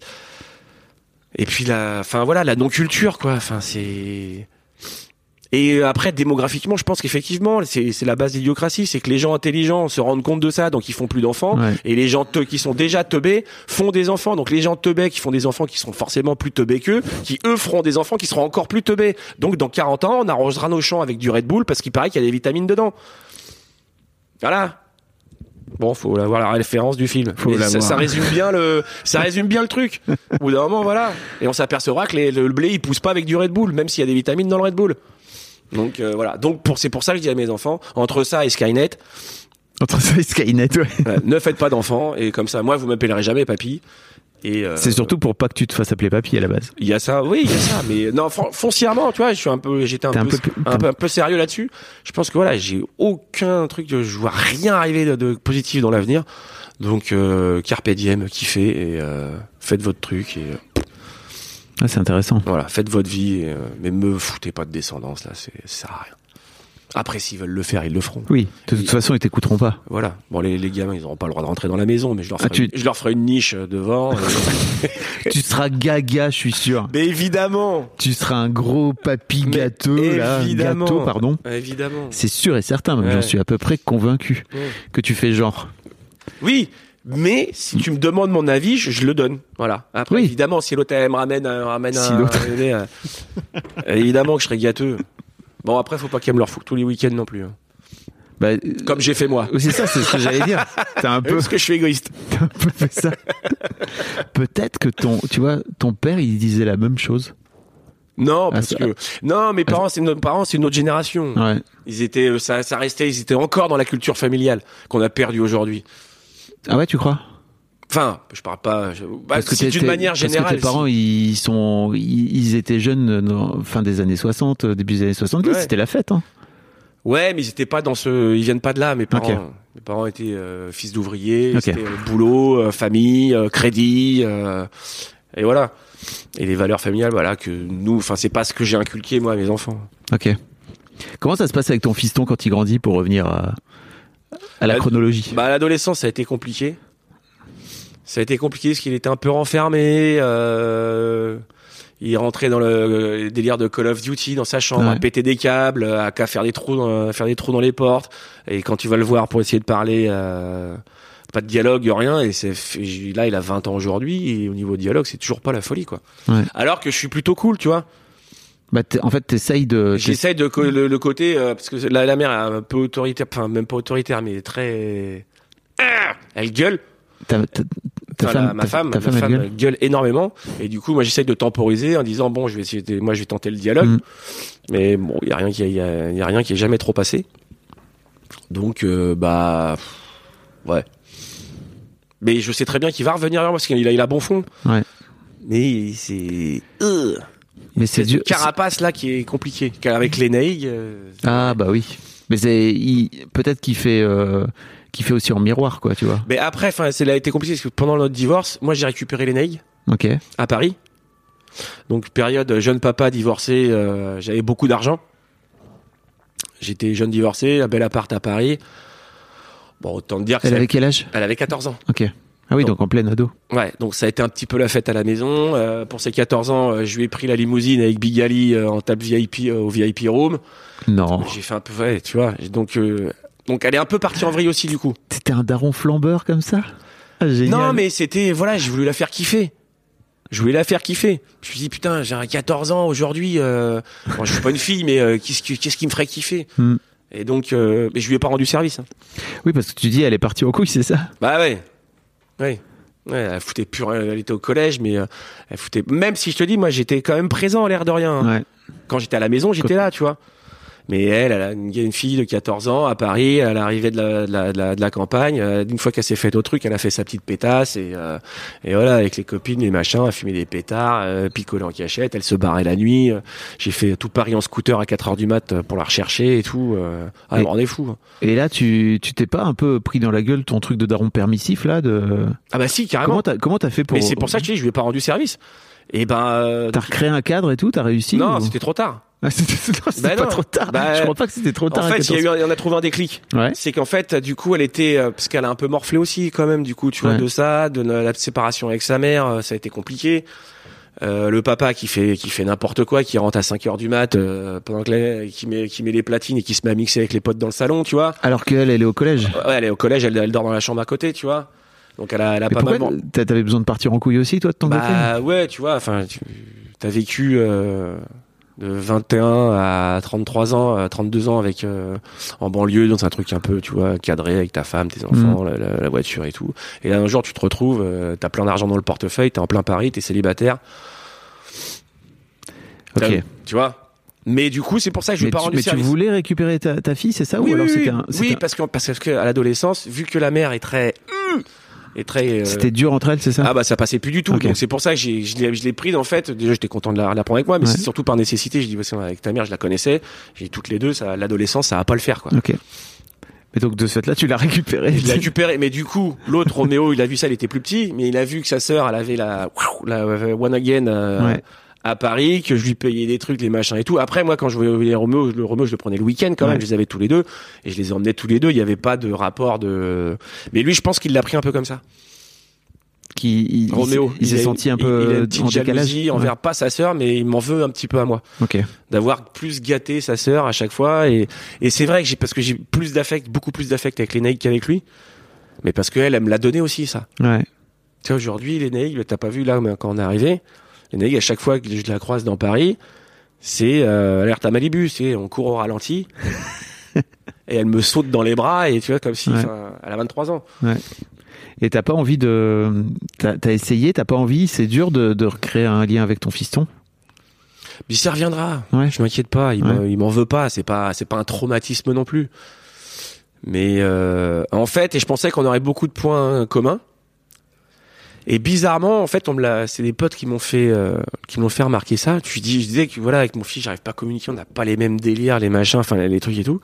Et puis la, enfin voilà, la non-culture, quoi. Enfin, c'est. Et après, démographiquement, je pense qu'effectivement, c'est, c'est la base de l'idiocratie, c'est que les gens intelligents se rendent compte de ça, donc ils font plus d'enfants, ouais. Et les gens te, qui sont déjà teubés font des enfants, donc les gens teubés qui font des enfants qui seront forcément plus teubés qu'eux, qui eux feront des enfants qui seront encore plus teubés. Donc dans quarante ans, on arrosera nos champs avec du Red Bull parce qu'il paraît qu'il y a des vitamines dedans. Voilà. Bon, faut avoir la référence du film. Faut ça, ça résume bien le, ça résume bien le truc. Au bout d'un moment, voilà. Et on s'apercevra que les, le blé, il pousse pas avec du Red Bull, même s'il y a des vitamines dans le Red Bull. Donc euh, voilà. Donc pour c'est pour ça que je dis à mes enfants, entre ça et Skynet, entre ça et Skynet, ouais. euh, ne faites pas d'enfants et comme ça, moi vous m'appellerez jamais papy. Et euh, C'est surtout pour pas que tu te fasses appeler papy à la base. il y a ça, oui, il y a ça, mais non, fon- foncièrement, tu vois, je suis un peu, j'étais un T'es peu, un peu plus- un peu, un peu sérieux là-dessus. Je pense que voilà, j'ai aucun truc, de, je vois rien arriver de, de positif dans l'avenir. Donc, euh, carpe diem, kiffez et euh, faites votre truc et euh, Ah, c'est intéressant. voilà, faites votre vie. Et, euh, mais me foutez pas de descendance là, c'est, ça sert à rien. Après, s'ils veulent le faire, ils le feront. Oui, de toute Et- façon, ils t'écouteront pas. Voilà. Bon, les, les gamins, ils n'auront pas le droit de rentrer dans la maison, mais je leur ferai, Ah, tu- une, je leur ferai une niche euh, devant. euh. Tu seras gaga, je suis sûr. Mais évidemment, Tu seras un gros papy Mais gâteau, là. évidemment. Gâteau, pardon. évidemment. C'est sûr et certain, même, j'en Ouais. suis à peu près convaincu Ouais. que tu fais genre. Oui, mais si tu me demandes mon avis, je, je le donne. Voilà. Après, Oui. évidemment, si l'autre elle me ramène, un- ramène Si un, l'autre- un- euh, évidemment que je serais gâteux. Bon, après, faut pas qu'elle me leur foute tous les week-ends non plus. hein. Bah, Comme j'ai fait moi. euh, c'est ça, c'est ce que j'allais dire. T'as un peu, Parce que je suis égoïste. t'as un peu fait ça. Peut-être que ton, tu vois, ton père, il disait la même chose. Non, Ah, parce ça- que non, mes parents, c'est nos parents, c'est une autre génération. Ouais. Ils étaient, euh, ça, ça restait, ils étaient encore dans la culture familiale qu'on a perdue aujourd'hui. Ah ouais, tu crois? Enfin, je parle pas. Je, bah, Parce que si t'es- d'une t'es- manière générale. Parce que tes parents, si. ils sont, ils, ils étaient jeunes, dans, fin des années soixante, début des années soixante-dix. Ouais. C'était la fête, hein. Ouais, mais ils étaient pas dans ce, ils viennent pas de là. Mes parents, Ok. mes parents étaient euh, fils d'ouvriers, Ok. c'était euh, boulot, euh, famille, euh, crédit, euh, et voilà. Et les valeurs familiales, voilà que nous, enfin c'est pas ce que j'ai inculqué moi à mes enfants. Ok. Comment ça se passe avec ton fiston quand il grandit, pour revenir à, à la Bah, chronologie? Bah à l'adolescence, ça a été compliqué. Ça a été compliqué parce qu'il était un peu renfermé. Euh, il rentrait dans le délire de Call of Duty dans sa chambre, Ouais. à péter des câbles, à, qu'à faire des trous, dans, à faire des trous dans les portes. Et quand tu vas le voir pour essayer de parler, euh, pas de dialogue, rien. Et c'est là, il a vingt ans aujourd'hui. Et au niveau dialogue, c'est toujours pas la folie, quoi. Ouais. Alors que je suis plutôt cool, tu vois. Bah, t'es- en fait, t'essayes de. J'essaye de co- le, le côté euh, parce que la, la mère est un peu autoritaire, enfin même pas autoritaire, mais très. Ah, elle gueule. Ta, ta- ta Enfin, femme, la- ma ta- femme, ta ma femme, elle femme gueule. gueule énormément. Et du coup, moi, j'essaye de temporiser en disant bon, je vais essayer, de- moi, je vais tenter le dialogue. Mm. Mais bon, il y a rien qui, il y a, il y a rien qui est jamais trop passé. Donc, euh, bah, pff, ouais. Mais je sais très bien qu'il va revenir vers moi parce qu'il a, il a bon fond. Ouais. Mais c'est, euh, Mais c'est cette dur. carapace là qui est compliquée. Avec les naïgs. euh, Ah bah oui. Mais c'est il- peut-être qu'il fait euh, qu'il fait aussi en miroir, quoi, tu vois. Mais après, enfin, c'est là a été compliqué parce que pendant notre divorce, moi, j'ai récupéré les naïgs Ok. à Paris. Donc période jeune papa divorcé, euh, j'avais beaucoup d'argent. J'étais jeune divorcé, un bel appart à Paris. Bon, autant te dire que Elle ça- avait quel âge? elle avait quatorze ans. Ok. Ah oui, Donc- donc en pleine ado. Ouais, donc ça a été un petit peu la fête à la maison. Euh, pour ses quatorze ans, euh, je lui ai pris la limousine avec Big Ali euh, en table V I P euh, au V I P room. Non. J'ai fait un peu, ouais, tu vois. Donc, euh, donc elle est un peu partie en vrille aussi du coup. T'étais un daron flambeur comme ça? Ah, génial. Non, mais c'était, voilà, j'ai voulu la faire kiffer. Je voulais la faire kiffer. Je me suis dit, putain, j'ai un quatorze ans aujourd'hui. Euh... Bon, je suis pas une fille, mais euh, qu'est-ce qui, qu'est-ce qui me ferait kiffer? Hmm. Et donc, euh... mais je lui ai pas rendu service. Hein. Oui, parce que tu dis, elle est partie en couille, c'est ça? Bah ouais. Ouais. Ouais, elle foutait plus rien. Elle était au collège, mais euh, elle foutait. Même si je te dis, moi, j'étais quand même présent, l'air de rien. hein. Ouais. Quand j'étais à la maison, j'étais là, tu vois. Mais elle, elle a une, une fille de quatorze ans à Paris, elle arrivait de la, de la, de la, de la campagne. Euh, Une fois qu'elle s'est faite au truc, elle a fait sa petite pétasse et, euh, et voilà, avec les copines, les machins, elle fumait des pétards, euh, picolait en cachette, elle se barrait la nuit. Euh, J'ai fait tout Paris en scooter à quatre heures du mat pour la rechercher et tout. Euh, ah, elle me rendait fou. hein. Et là, tu tu t'es pas un peu pris dans la gueule ton truc de daron permissif là de... Ah bah si, carrément. Comment t'as comment t'as fait pour... Mais c'est pour ça que je te dis, je lui ai pas rendu service. Et ben, euh, T'as recréé un cadre et tout, t'as réussi? non, ou- c'était trop tard. Ah, c'était non, c'était Bah pas non. trop tard. Bah, je crois pas que c'était trop tard. En à fait, il y a eu, quatorze. un- on a trouvé un déclic. Ouais. C'est qu'en fait, du coup, elle était, euh, parce qu'elle a un peu morflé aussi, quand même, du coup, tu vois, Ouais. de ça, de la la séparation avec sa mère, euh, ça a été compliqué. Euh, le papa qui fait, qui fait n'importe quoi, qui rentre à cinq heures du mat, euh, pendant que la- qui met, qui met les platines et qui se met à mixer avec les potes dans le salon, tu vois. Alors qu'elle, elle est au collège. Ouais, elle est au collège, elle, elle dort dans la chambre à côté, tu vois. Donc elle a, elle a Mais pas mal. pourquoi t'a- t'avais besoin de partir en couille aussi, toi, de ton côté? Bah ouais, tu vois, enfin, tu as vécu euh, de vingt et un à trente-trois ans, à trente-deux ans avec euh, en banlieue dans un truc un peu, tu vois, cadré avec ta femme, tes enfants, la, la- la voiture et tout. Et là un jour tu te retrouves, euh, t'as plein d'argent dans le portefeuille, t'es en plein Paris, t'es célibataire. Ok. T'as- Tu vois. Mais du coup, c'est pour ça que je Mais, lui ai pas tu, rendu mais tu service. voulais récupérer ta, ta fille, c'est ça? oui, Ou alors oui, c'était oui, un, c'était oui, un- parce que parce que à l'adolescence, vu que la mère est très hum, et très. Euh... C'était dur entre elles, c'est ça? Ah bah ça passait plus du tout. Okay. Donc c'est pour ça que j'ai, je l'ai, je l'ai prise en fait. Déjà j'étais content de la, la prendre avec moi, mais ouais. c'est surtout par nécessité. Je dis parce qu'avec ta mère je la connaissais. J'ai dit, toutes les deux, ça, l'adolescence, ça va pas le faire quoi. Ok. Mais donc de ce fait-là, tu l'as récupéré. Je l'ai récupéré, mais du coup, l'autre Roméo, il a vu ça, il était plus petit, mais il a vu que sa sœur, elle avait la, la One Again euh, ouais. à Paris, que je lui payais des trucs, les machins et tout. Après, moi, quand je voyais les Roméo, le Roméo, je le prenais le week-end quand même. Ouais. Je les avais tous les deux et je les emmenais tous les deux. Il y avait pas de rapport de. Mais lui, je pense qu'il l'a pris un peu comme ça. Qui il, Roméo, il, il s'est senti un peu il, il a une petite en décalage envers ouais. pas sa sœur, mais il m'en veut un petit peu à moi. Ok. D'avoir plus gâté sa sœur à chaque fois et et c'est vrai que j'ai parce que j'ai plus d'affect, beaucoup plus d'affect avec Lénaïque qu'avec lui, mais parce que elle, elle me l'a donné aussi ça. Ouais. Tu sais aujourd'hui Lénaïque, t'as pas vu là quand on est arrivé, Lénaïque à chaque fois que je la croise dans Paris, c'est euh, alerte à Malibu, c'est on court au ralenti. Et elle me saute dans les bras et tu vois comme si ouais. elle a vingt-trois ans. Ouais. Et t'as pas envie de, t'as, t'as essayé, t'as pas envie, c'est dur de, de recréer un lien avec ton fiston. Mais ça reviendra. Ouais. Je m'inquiète pas. Il, ouais. m'en, il m'en veut pas. C'est pas, c'est pas un traumatisme non plus. Mais euh, en fait, et je pensais qu'on aurait beaucoup de points communs. Et bizarrement, en fait, on me l'a, c'est des potes qui m'ont fait, euh, qui m'ont fait remarquer ça. Tu dis, je disais que voilà, avec mon fils, j'arrive pas à communiquer. On n'a pas les mêmes délires, les machins, enfin les, les trucs et tout.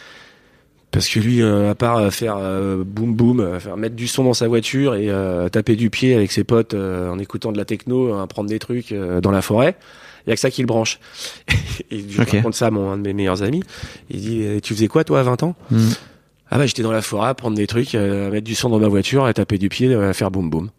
Parce que lui, euh, à part euh, faire euh, boum boum, euh, faire mettre du son dans sa voiture et euh, taper du pied avec ses potes euh, en écoutant de la techno, hein, prendre des trucs euh, dans la forêt, il y a que ça qui le branche. Et je okay. raconte ça à mon un de mes meilleurs amis. Il dit eh, tu faisais quoi toi à vingt ans? mm. Ah bah j'étais dans la forêt à prendre des trucs, euh, à mettre du son dans ma voiture, à taper du pied, à faire boum boum.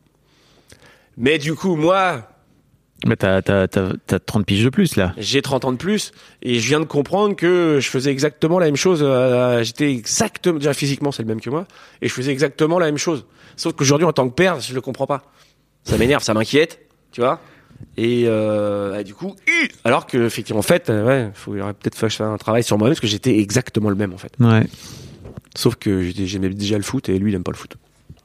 Mais du coup moi. Mais t'as, t'as, t'as, t'as trente piges de plus, là. J'ai trente ans de plus, et je viens de comprendre que je faisais exactement la même chose, euh, j'étais exactement, déjà physiquement, c'est le même que moi, et je faisais exactement la même chose. Sauf qu'aujourd'hui, en tant que père, je le comprends pas. Ça m'énerve, ça m'inquiète, tu vois. Et, euh, et du coup, alors que, effectivement, en fait, euh, ouais, faut, il aurait peut-être fallu faire un travail sur moi-même, parce que j'étais exactement le même, en fait. Ouais. Sauf que j'aimais déjà le foot, et lui, il aime pas le foot.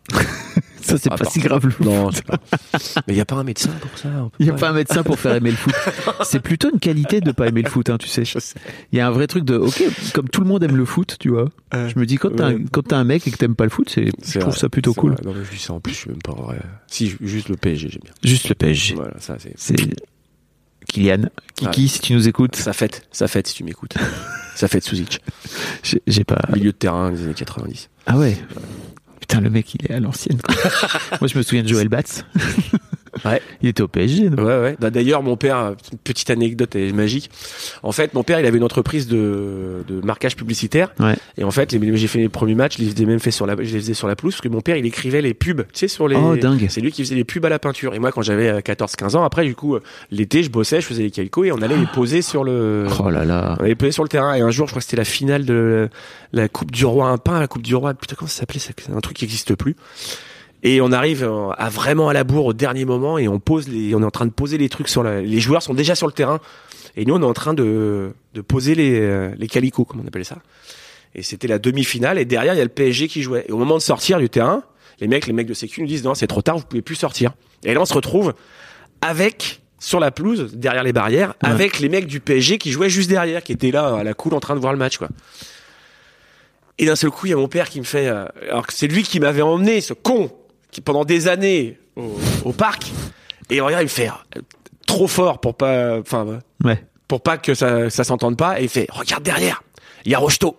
Ça, c'est ah, pas si grave le foot. Non, c'est pas. Mais il n'y a pas un médecin pour ça. Il n'y a pas un médecin pour faire aimer le foot. C'est plutôt une qualité de pas aimer le foot, hein, tu sais. Il y a un vrai truc de, ok, comme tout le monde aime le foot, tu vois. Euh, je me dis, quand t'as, ouais. un, quand t'as un mec et que t'aimes pas le foot, c'est, c'est je trouve vrai, ça plutôt cool. Vrai. Non, mais je dis ça en plus, je suis même pas vrai. Si, juste le P S G, j'aime bien. Juste le P S G. Voilà, ça, c'est. c'est... Kylian, Kiki, ouais. si tu nous écoutes. Ça fête, ça fête si tu m'écoutes. Ça fête Suzic. J'ai, j'ai pas. Milieu de terrain des années quatre-vingt-dix. Ah ouais. ouais. Putain, le mec, il est à l'ancienne, quoi. Moi, je me souviens de Joël Batz. Ouais. Il était au P S G, non? Ouais, ouais. D'ailleurs, mon père, petite anecdote elle est magique. En fait, mon père, il avait une entreprise de, de marquage publicitaire. Ouais. Et en fait, les, j'ai fait les premiers matchs, je les faisais même fait sur la, je les faisais sur la pelouse, parce que mon père, il écrivait les pubs, tu sais, sur les. Oh, dingue. C'est lui qui faisait les pubs à la peinture. Et moi, quand j'avais quatorze quinze ans, après, du coup, l'été, je bossais, je faisais les calicos et on allait les poser sur le. Oh là là. On allait les poser sur le terrain. Et un jour, je crois que c'était la finale de la Coupe du Roi, un pain, la Coupe du Roi. Putain, comment ça s'appelait? C'est un truc qui n'existe plus. Et on arrive à vraiment à la bourre au dernier moment et on pose les, on est en train de poser les trucs sur la, les joueurs sont déjà sur le terrain et nous on est en train de, de poser les, les calicots, comme on appelle ça. Et c'était la demi-finale et derrière il y a le P S G qui jouait. Et au moment de sortir du terrain, les mecs, les mecs de sécu nous disent non, c'est trop tard, vous pouvez plus sortir. Et là on se retrouve avec, sur la pelouse, derrière les barrières, ouais. avec les mecs du P S G qui jouaient juste derrière, qui étaient là à la cool en train de voir le match, quoi. Et d'un seul coup, il y a mon père qui me fait, euh, alors que c'est lui qui m'avait emmené, ce con, qui pendant des années au, au parc, et il regarde, il me fait euh, trop fort pour pas, enfin, ouais. pour pas que ça, ça s'entende pas, et il fait, regarde derrière, il y a Rocheteau.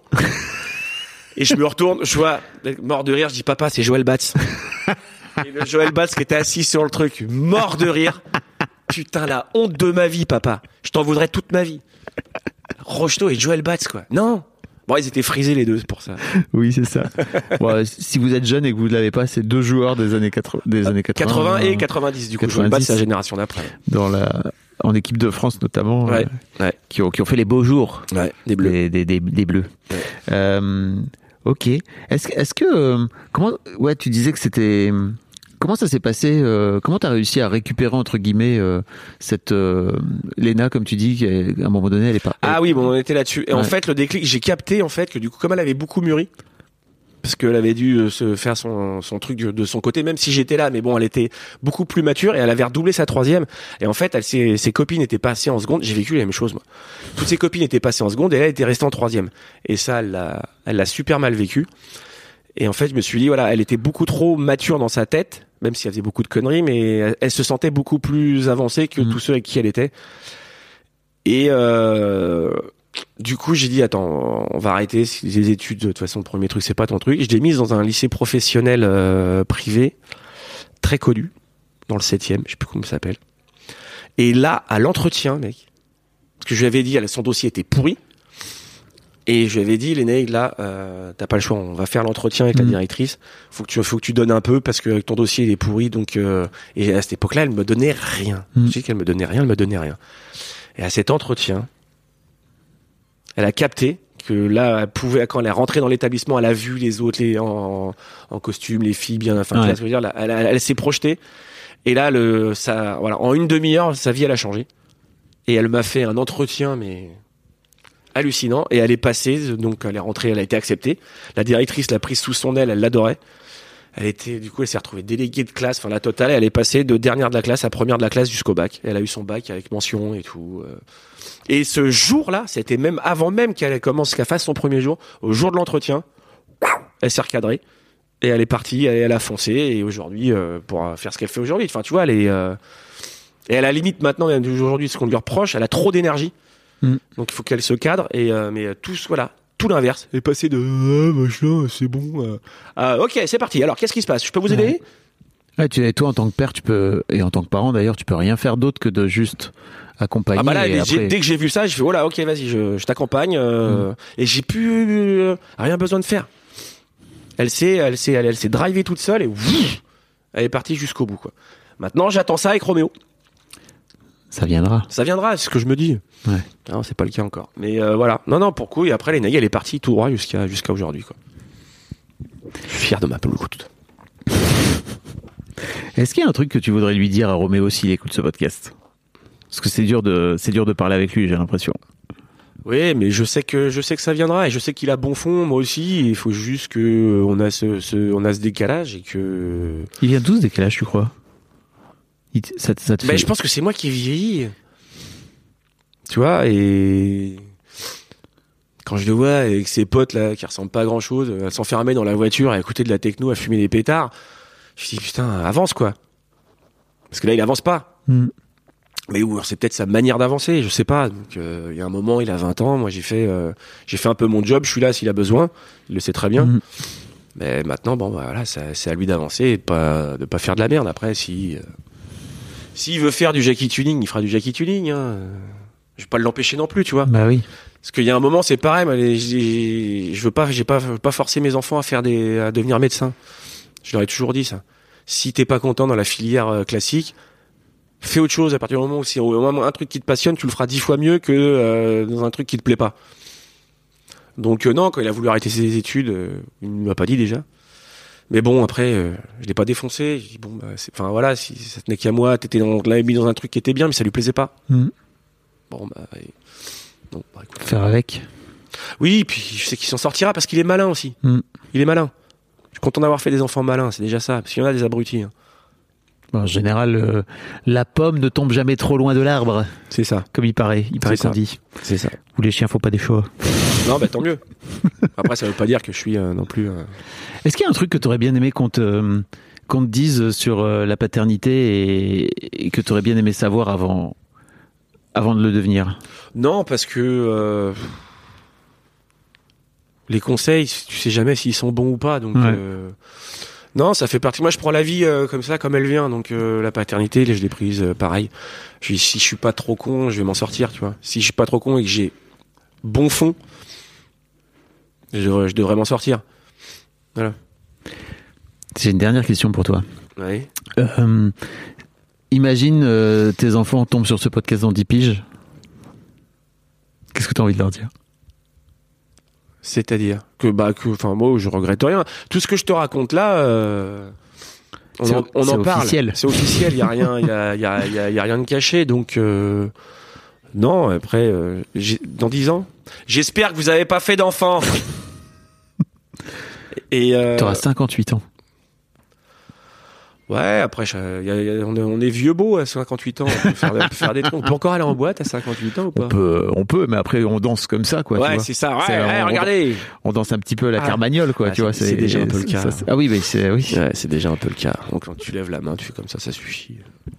Et je me retourne, je vois, mort de rire, je dis, papa, c'est Joël Batz. Et le Joël Batz qui était assis sur le truc, mort de rire. Putain, la honte de ma vie, papa. Je t'en voudrais toute ma vie. Rocheteau et Joël Batz, quoi. Non. Bon, ils étaient frisés les deux, c'est pour ça. Oui, c'est ça. Bon, si vous êtes jeune et que vous ne l'avez pas, c'est deux joueurs des années quatre-vingts, des années quatre-vingts. quatre-vingts et quatre-vingt-dix, du coup. Joël Batz, c'est la génération d'après. Dans la, en équipe de France notamment, ouais, euh, ouais. Qui ont, qui ont fait les beaux jours. Ouais, des bleus. Des, des, des, des bleus. Ouais. Euh, ok. Est-ce, est-ce que, euh, comment, ouais, tu disais que c'était, comment ça s'est passé, euh, comment t'as réussi à récupérer, entre guillemets, euh, cette, euh, Léna, comme tu dis, qu'à un moment donné, elle est pas. Elle... Ah oui, bon, on était là-dessus. Et ouais. en fait, le déclic, j'ai capté, en fait, que du coup, comme elle avait beaucoup mûri, parce qu'elle avait dû se faire son, son truc de son côté, même si j'étais là, mais bon, elle était beaucoup plus mature et elle avait redoublé sa troisième. Et en fait, elle, ses, ses copines étaient passées en seconde. J'ai vécu la même chose, moi. Toutes ses copines étaient passées en seconde et elle était restée en troisième. Et ça, elle l'a, elle l'a super mal vécu. Et en fait, je me suis dit, voilà, elle était beaucoup trop mature dans sa tête, même si elle faisait beaucoup de conneries, mais elle, elle se sentait beaucoup plus avancée que mmh. tous ceux avec qui elle était. Et euh, du coup, j'ai dit, attends, on va arrêter les études. De toute façon, le premier truc, c'est pas ton truc. Je l'ai mise dans un lycée professionnel euh, privé, très connu, dans le septième, je sais plus comment ça s'appelle. Et là, à l'entretien, mec, parce que je lui avais dit, son dossier était pourri. Et je lui avais dit, Lénaïque, là, euh, t'as pas le choix, on va faire l'entretien avec mmh. la directrice. Faut que tu, faut que tu donnes un peu parce que ton dossier il est pourri. Donc, euh, et à cette époque-là, elle me donnait rien. Mmh. Je sais qu'elle me donnait rien, elle me donnait rien. Et à cet entretien, elle a capté que là, elle pouvait, quand elle est rentrée dans l'établissement, elle a vu les autres, les en, en costume, les filles bien. Enfin, ouais. tu vois ce que je veux dire. Là, elle, elle, elle s'est projetée. Et là, le, ça, voilà, en une demi-heure, sa vie elle a changé. Et elle m'a fait un entretien, mais hallucinant, et elle est passée, donc elle est rentrée, elle a été acceptée. La directrice l'a prise sous son aile, elle l'adorait. Elle était, du coup, elle s'est retrouvée déléguée de classe, enfin la totale. Elle est passée de dernière de la classe à première de la classe jusqu'au bac. Elle a eu son bac avec mention et tout. Et ce jour-là, c'était même avant même qu'elle commence, qu'elle fasse son premier jour, au jour de l'entretien, elle s'est recadrée et elle est partie, elle, elle a foncé. Et aujourd'hui, euh, pour faire ce qu'elle fait aujourd'hui, enfin tu vois, elle est, euh, et à la limite maintenant, aujourd'hui, ce qu'on lui reproche, elle a trop d'énergie. Mmh. Donc il faut qu'elle se cadre et euh, mais tous voilà tout l'inverse. Elle est passée de ah, machin c'est bon euh, à ok c'est parti. Alors qu'est-ce qui se passe? Je peux vous aider? Ouais. Ouais, tu, et toi en tant que père tu peux et en tant que parent d'ailleurs tu peux rien faire d'autre que de juste accompagner. Ah bah là et après... dès que j'ai vu ça j'ai fait voilà ok vas-y je, je t'accompagne euh, mmh. et j'ai plus euh, rien besoin de faire. Elle s'est elle s'est elle, elle s'est drivée toute seule et ouf, elle est partie jusqu'au bout quoi. Maintenant j'attends ça avec Roméo. Ça viendra. Ça viendra, c'est ce que je me dis. Ouais. Non, c'est pas le cas encore. Mais euh, voilà. Non, non, pour coup. Et après, Lénaïque, elle est partie tout droit jusqu'à jusqu'à aujourd'hui, quoi. Je suis fier de ma peloute. Est-ce qu'il y a un truc que tu voudrais lui dire à Roméo s'il écoute ce podcast? Parce que c'est dur de c'est dur de parler avec lui, j'ai l'impression. Oui, mais je sais que je sais que ça viendra et je sais qu'il a bon fond, moi aussi. Il faut juste que euh, on a ce, ce on a ce décalage et que. Il vient d'où ce décalage, tu crois? Il t- ça, ça te fait... Ben, je pense que c'est moi qui ai vieilli. Tu vois, et quand je le vois avec ses potes là, qui ressemblent pas à grand chose, à s'enfermer dans la voiture, à écouter de la techno, à fumer des pétards, je me dis putain, avance quoi. Parce que là, il avance pas. Mm. Mais ou c'est peut-être sa manière d'avancer, je sais pas. Donc, il euh, y a un moment, il a vingt ans, moi j'ai fait, euh, j'ai fait un peu mon job, je suis là s'il a besoin, il le sait très bien. Mm. Mais maintenant, bon, bah, voilà, ça, c'est à lui d'avancer et de pas, de pas faire de la merde. Après, si. Euh... S'il veut faire du Jackie Tuning, il fera du Jackie Tuning. Hein. Je vais pas l'empêcher non plus, tu vois. Bah oui. Parce qu'il y a un moment, c'est pareil. Moi, les, j'ai, je veux pas, j'ai pas, je veux pas forcer mes enfants à faire des, à devenir médecin. Je leur ai toujours dit ça. Si t'es pas content dans la filière classique, fais autre chose. À partir du moment où c'est au moment un truc qui te passionne, tu le feras dix fois mieux que euh, dans un truc qui te plaît pas. Donc euh, non, quand il a voulu arrêter ses études, euh, il ne m'a pas dit déjà. Mais bon, après, euh, je l'ai pas défoncé. J'ai dit, bon, bah, c'est, enfin, voilà, si ça tenait qu'à moi, t'étais dans, l'avais mis dans un truc qui était bien, mais ça lui plaisait pas. Mmh. Bon, bah, et... non, bah, écoute. Faire avec. Oui, puis je sais qu'il s'en sortira parce qu'il est malin aussi. Mmh. Il est malin. Je suis content d'avoir fait des enfants malins, c'est déjà ça. Parce qu'il y en a des abrutis. Hein. Bon, en général, euh, la pomme ne tombe jamais trop loin de l'arbre. C'est ça. Comme il paraît, il paraît qu'on dit. C'est ça. Ou les chiens font pas des choix. Non, bah tant mieux. Après, ça veut pas dire que je suis euh, non plus. Euh... Est-ce qu'il y a un truc que t'aurais bien aimé qu'on te, euh, qu'on te dise sur euh, la paternité et, et que t'aurais bien aimé savoir avant, avant de le devenir? Non, parce que euh, les conseils, tu sais jamais s'ils sont bons ou pas. Donc, ouais. euh, non, ça fait partie. Moi, je prends la vie euh, comme ça, comme elle vient. Donc, euh, la paternité, je l'ai prise euh, pareil. Je, si je suis pas trop con, je vais m'en sortir, tu vois. Si je suis pas trop con et que j'ai bon fond, je, je devrais m'en sortir. Voilà. J'ai une dernière question pour toi. Oui. Euh, imagine euh, tes enfants tombent sur ce podcast dans dix piges. Qu'est-ce que tu as envie de leur dire? C'est-à-dire que bah que enfin moi je regrette rien. Tout ce que je te raconte là, euh, on c'est, en, on c'est en parle. Officiel. C'est officiel. Il y a rien, il y a il y a il y a, y a rien de caché. Donc euh, non. Après, euh, j'ai, dans dix ans, j'espère que vous avez pas fait d'enfants. Et euh, t'auras cinquante-huit ans. Ouais, après, je, y a, y a, on, est, on est vieux beau à cinquante-huit ans. On peut faire, on peut faire des trucs. On peut encore aller en boîte à cinquante-huit ans ou pas? On peut, on peut, mais après, on danse comme ça, quoi. Ouais, tu vois. c'est ça. Ouais, c'est, ouais on, regardez. On danse un petit peu à la ah. Carmagnole, quoi. Ah, tu vois, c'est, c'est déjà un peu le cas. Ça, ah oui, mais c'est, oui. Ouais, c'est déjà un peu le cas. Donc, quand tu lèves la main, tu fais comme ça, ça suffit.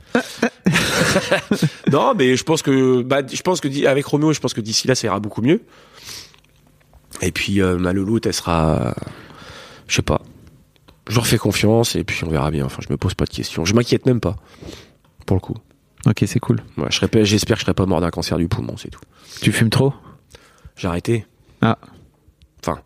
Non, mais je pense que, bah, je pense que, avec Roméo, je pense que d'ici là, ça ira beaucoup mieux. Et puis, euh, ma louloute, elle sera, je sais pas. Je leur fais confiance et puis on verra bien. Enfin, je me pose pas de questions. Je m'inquiète même pas, pour le coup. Ok, c'est cool. Ouais, je serais, j'espère que je serai pas mort d'un cancer du poumon, c'est tout. Tu fumes trop? J'ai arrêté. Ah. Enfin.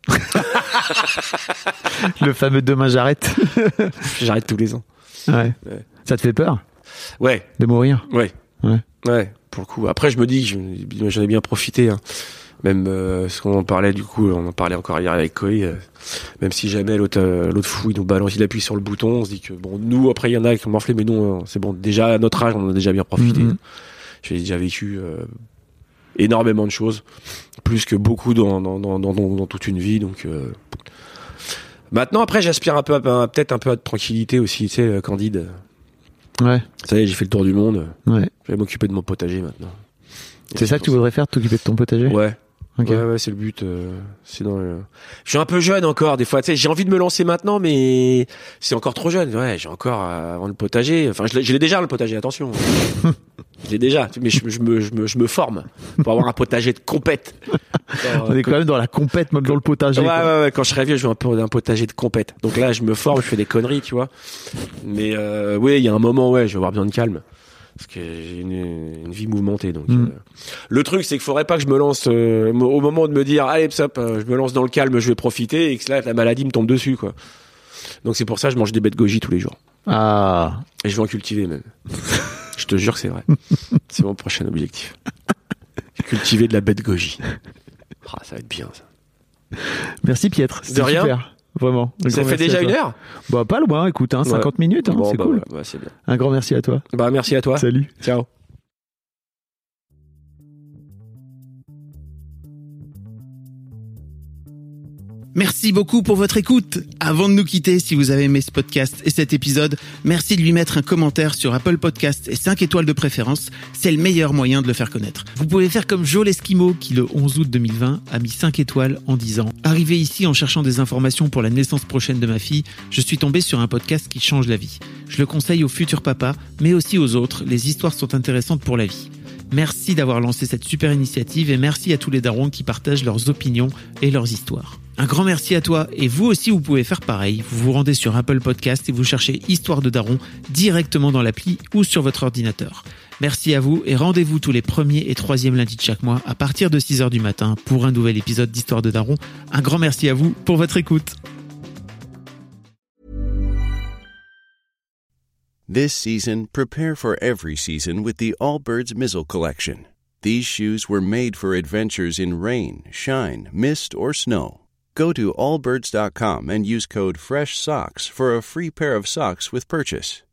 Le fameux demain j'arrête. J'arrête tous les ans. Ouais. ouais. Ça te fait peur? Ouais. De mourir? Ouais. Ouais. Ouais, pour le coup. Après, je me dis que j'en ai bien profité, hein. Même euh, ce qu'on en parlait du coup, on en parlait encore hier avec Koé, euh, même si jamais l'autre euh, l'autre fou il nous balance, il appuie sur le bouton, on se dit que bon, nous après il y en a qui ont morflé, mais non, c'est bon, déjà à notre âge on en a déjà bien profité. Mm-hmm. J'ai déjà vécu euh, énormément de choses, plus que beaucoup dans dans dans dans, dans toute une vie, donc euh... maintenant après j'aspire un peu à, à, peut-être un peu à de tranquillité aussi, tu sais, euh, Candide. Ouais. Ça y est, j'ai fait le tour du monde. Ouais. Je vais m'occuper de mon potager maintenant. C'est ça que tu voudrais faire, t'occuper de ton potager? Ouais. Okay. Ouais, ouais, c'est le but. Euh, c'est dans le... Je suis un peu jeune encore, des fois. Tu sais, j'ai envie de me lancer maintenant, mais c'est encore trop jeune. Ouais, j'ai encore euh, avant le potager. Enfin, je l'ai, je l'ai déjà le potager. Attention, je l'ai déjà. Mais je, je me, je me, je me forme pour avoir un potager de compète. Genre, On est quand même dans la compète, même dans le potager. Ouais, quoi. ouais, ouais. Quand je serai vieux, je veux un peu un potager de compète. Donc là, je me forme, je fais des conneries, tu vois. Mais euh, oui, il y a un moment, ouais, je vais avoir besoin de calme. Parce que j'ai une, une vie mouvementée, donc mmh. euh, le truc c'est qu'il faudrait pas que je me lance euh, au moment de me dire allez hop, euh, je me lance dans le calme, je vais profiter et que là la maladie me tombe dessus quoi. Donc c'est pour ça que je mange des baies de goji tous les jours. Ah. Et je vais en cultiver même. Je te jure que c'est vrai. C'est mon prochain objectif. Cultiver de la baie de goji. Ah, ça va être bien ça. Merci Pietre. De rien. Super. Vraiment. Ça fait déjà une heure? Bah, pas loin, écoute, hein, cinquante ouais. minutes, hein, bon, c'est bah, cool. Ouais, ouais, c'est bien. Un grand merci à toi. Bah, merci à toi. Salut. Ciao. Merci beaucoup pour votre écoute. Avant de nous quitter, si vous avez aimé ce podcast et cet épisode, merci de lui mettre un commentaire sur Apple Podcasts et cinq étoiles de préférence. C'est le meilleur moyen de le faire connaître. Vous pouvez faire comme Joe l'Esquimau qui, le onze août deux mille vingt, a mis cinq étoiles en disant « Arrivé ici en cherchant des informations pour la naissance prochaine de ma fille, je suis tombé sur un podcast qui change la vie. Je le conseille aux futurs papas, mais aussi aux autres. Les histoires sont intéressantes pour la vie. » Merci d'avoir lancé cette super initiative et merci à tous les darons qui partagent leurs opinions et leurs histoires. Un grand merci à toi et vous aussi vous pouvez faire pareil. Vous vous rendez sur Apple Podcast et vous cherchez Histoire de Daron directement dans l'appli ou sur votre ordinateur. Merci à vous et rendez-vous tous les premiers et troisièmes lundis de chaque mois à partir de six heures du matin pour un nouvel épisode d'Histoire de Daron. Un grand merci à vous pour votre écoute. This season, prepare for every season with the Allbirds Mizzle Collection. These shoes were made for adventures in rain, shine, mist, or snow. Go to allbirds dot com and use code FRESHSOCKS for a free pair of socks with purchase.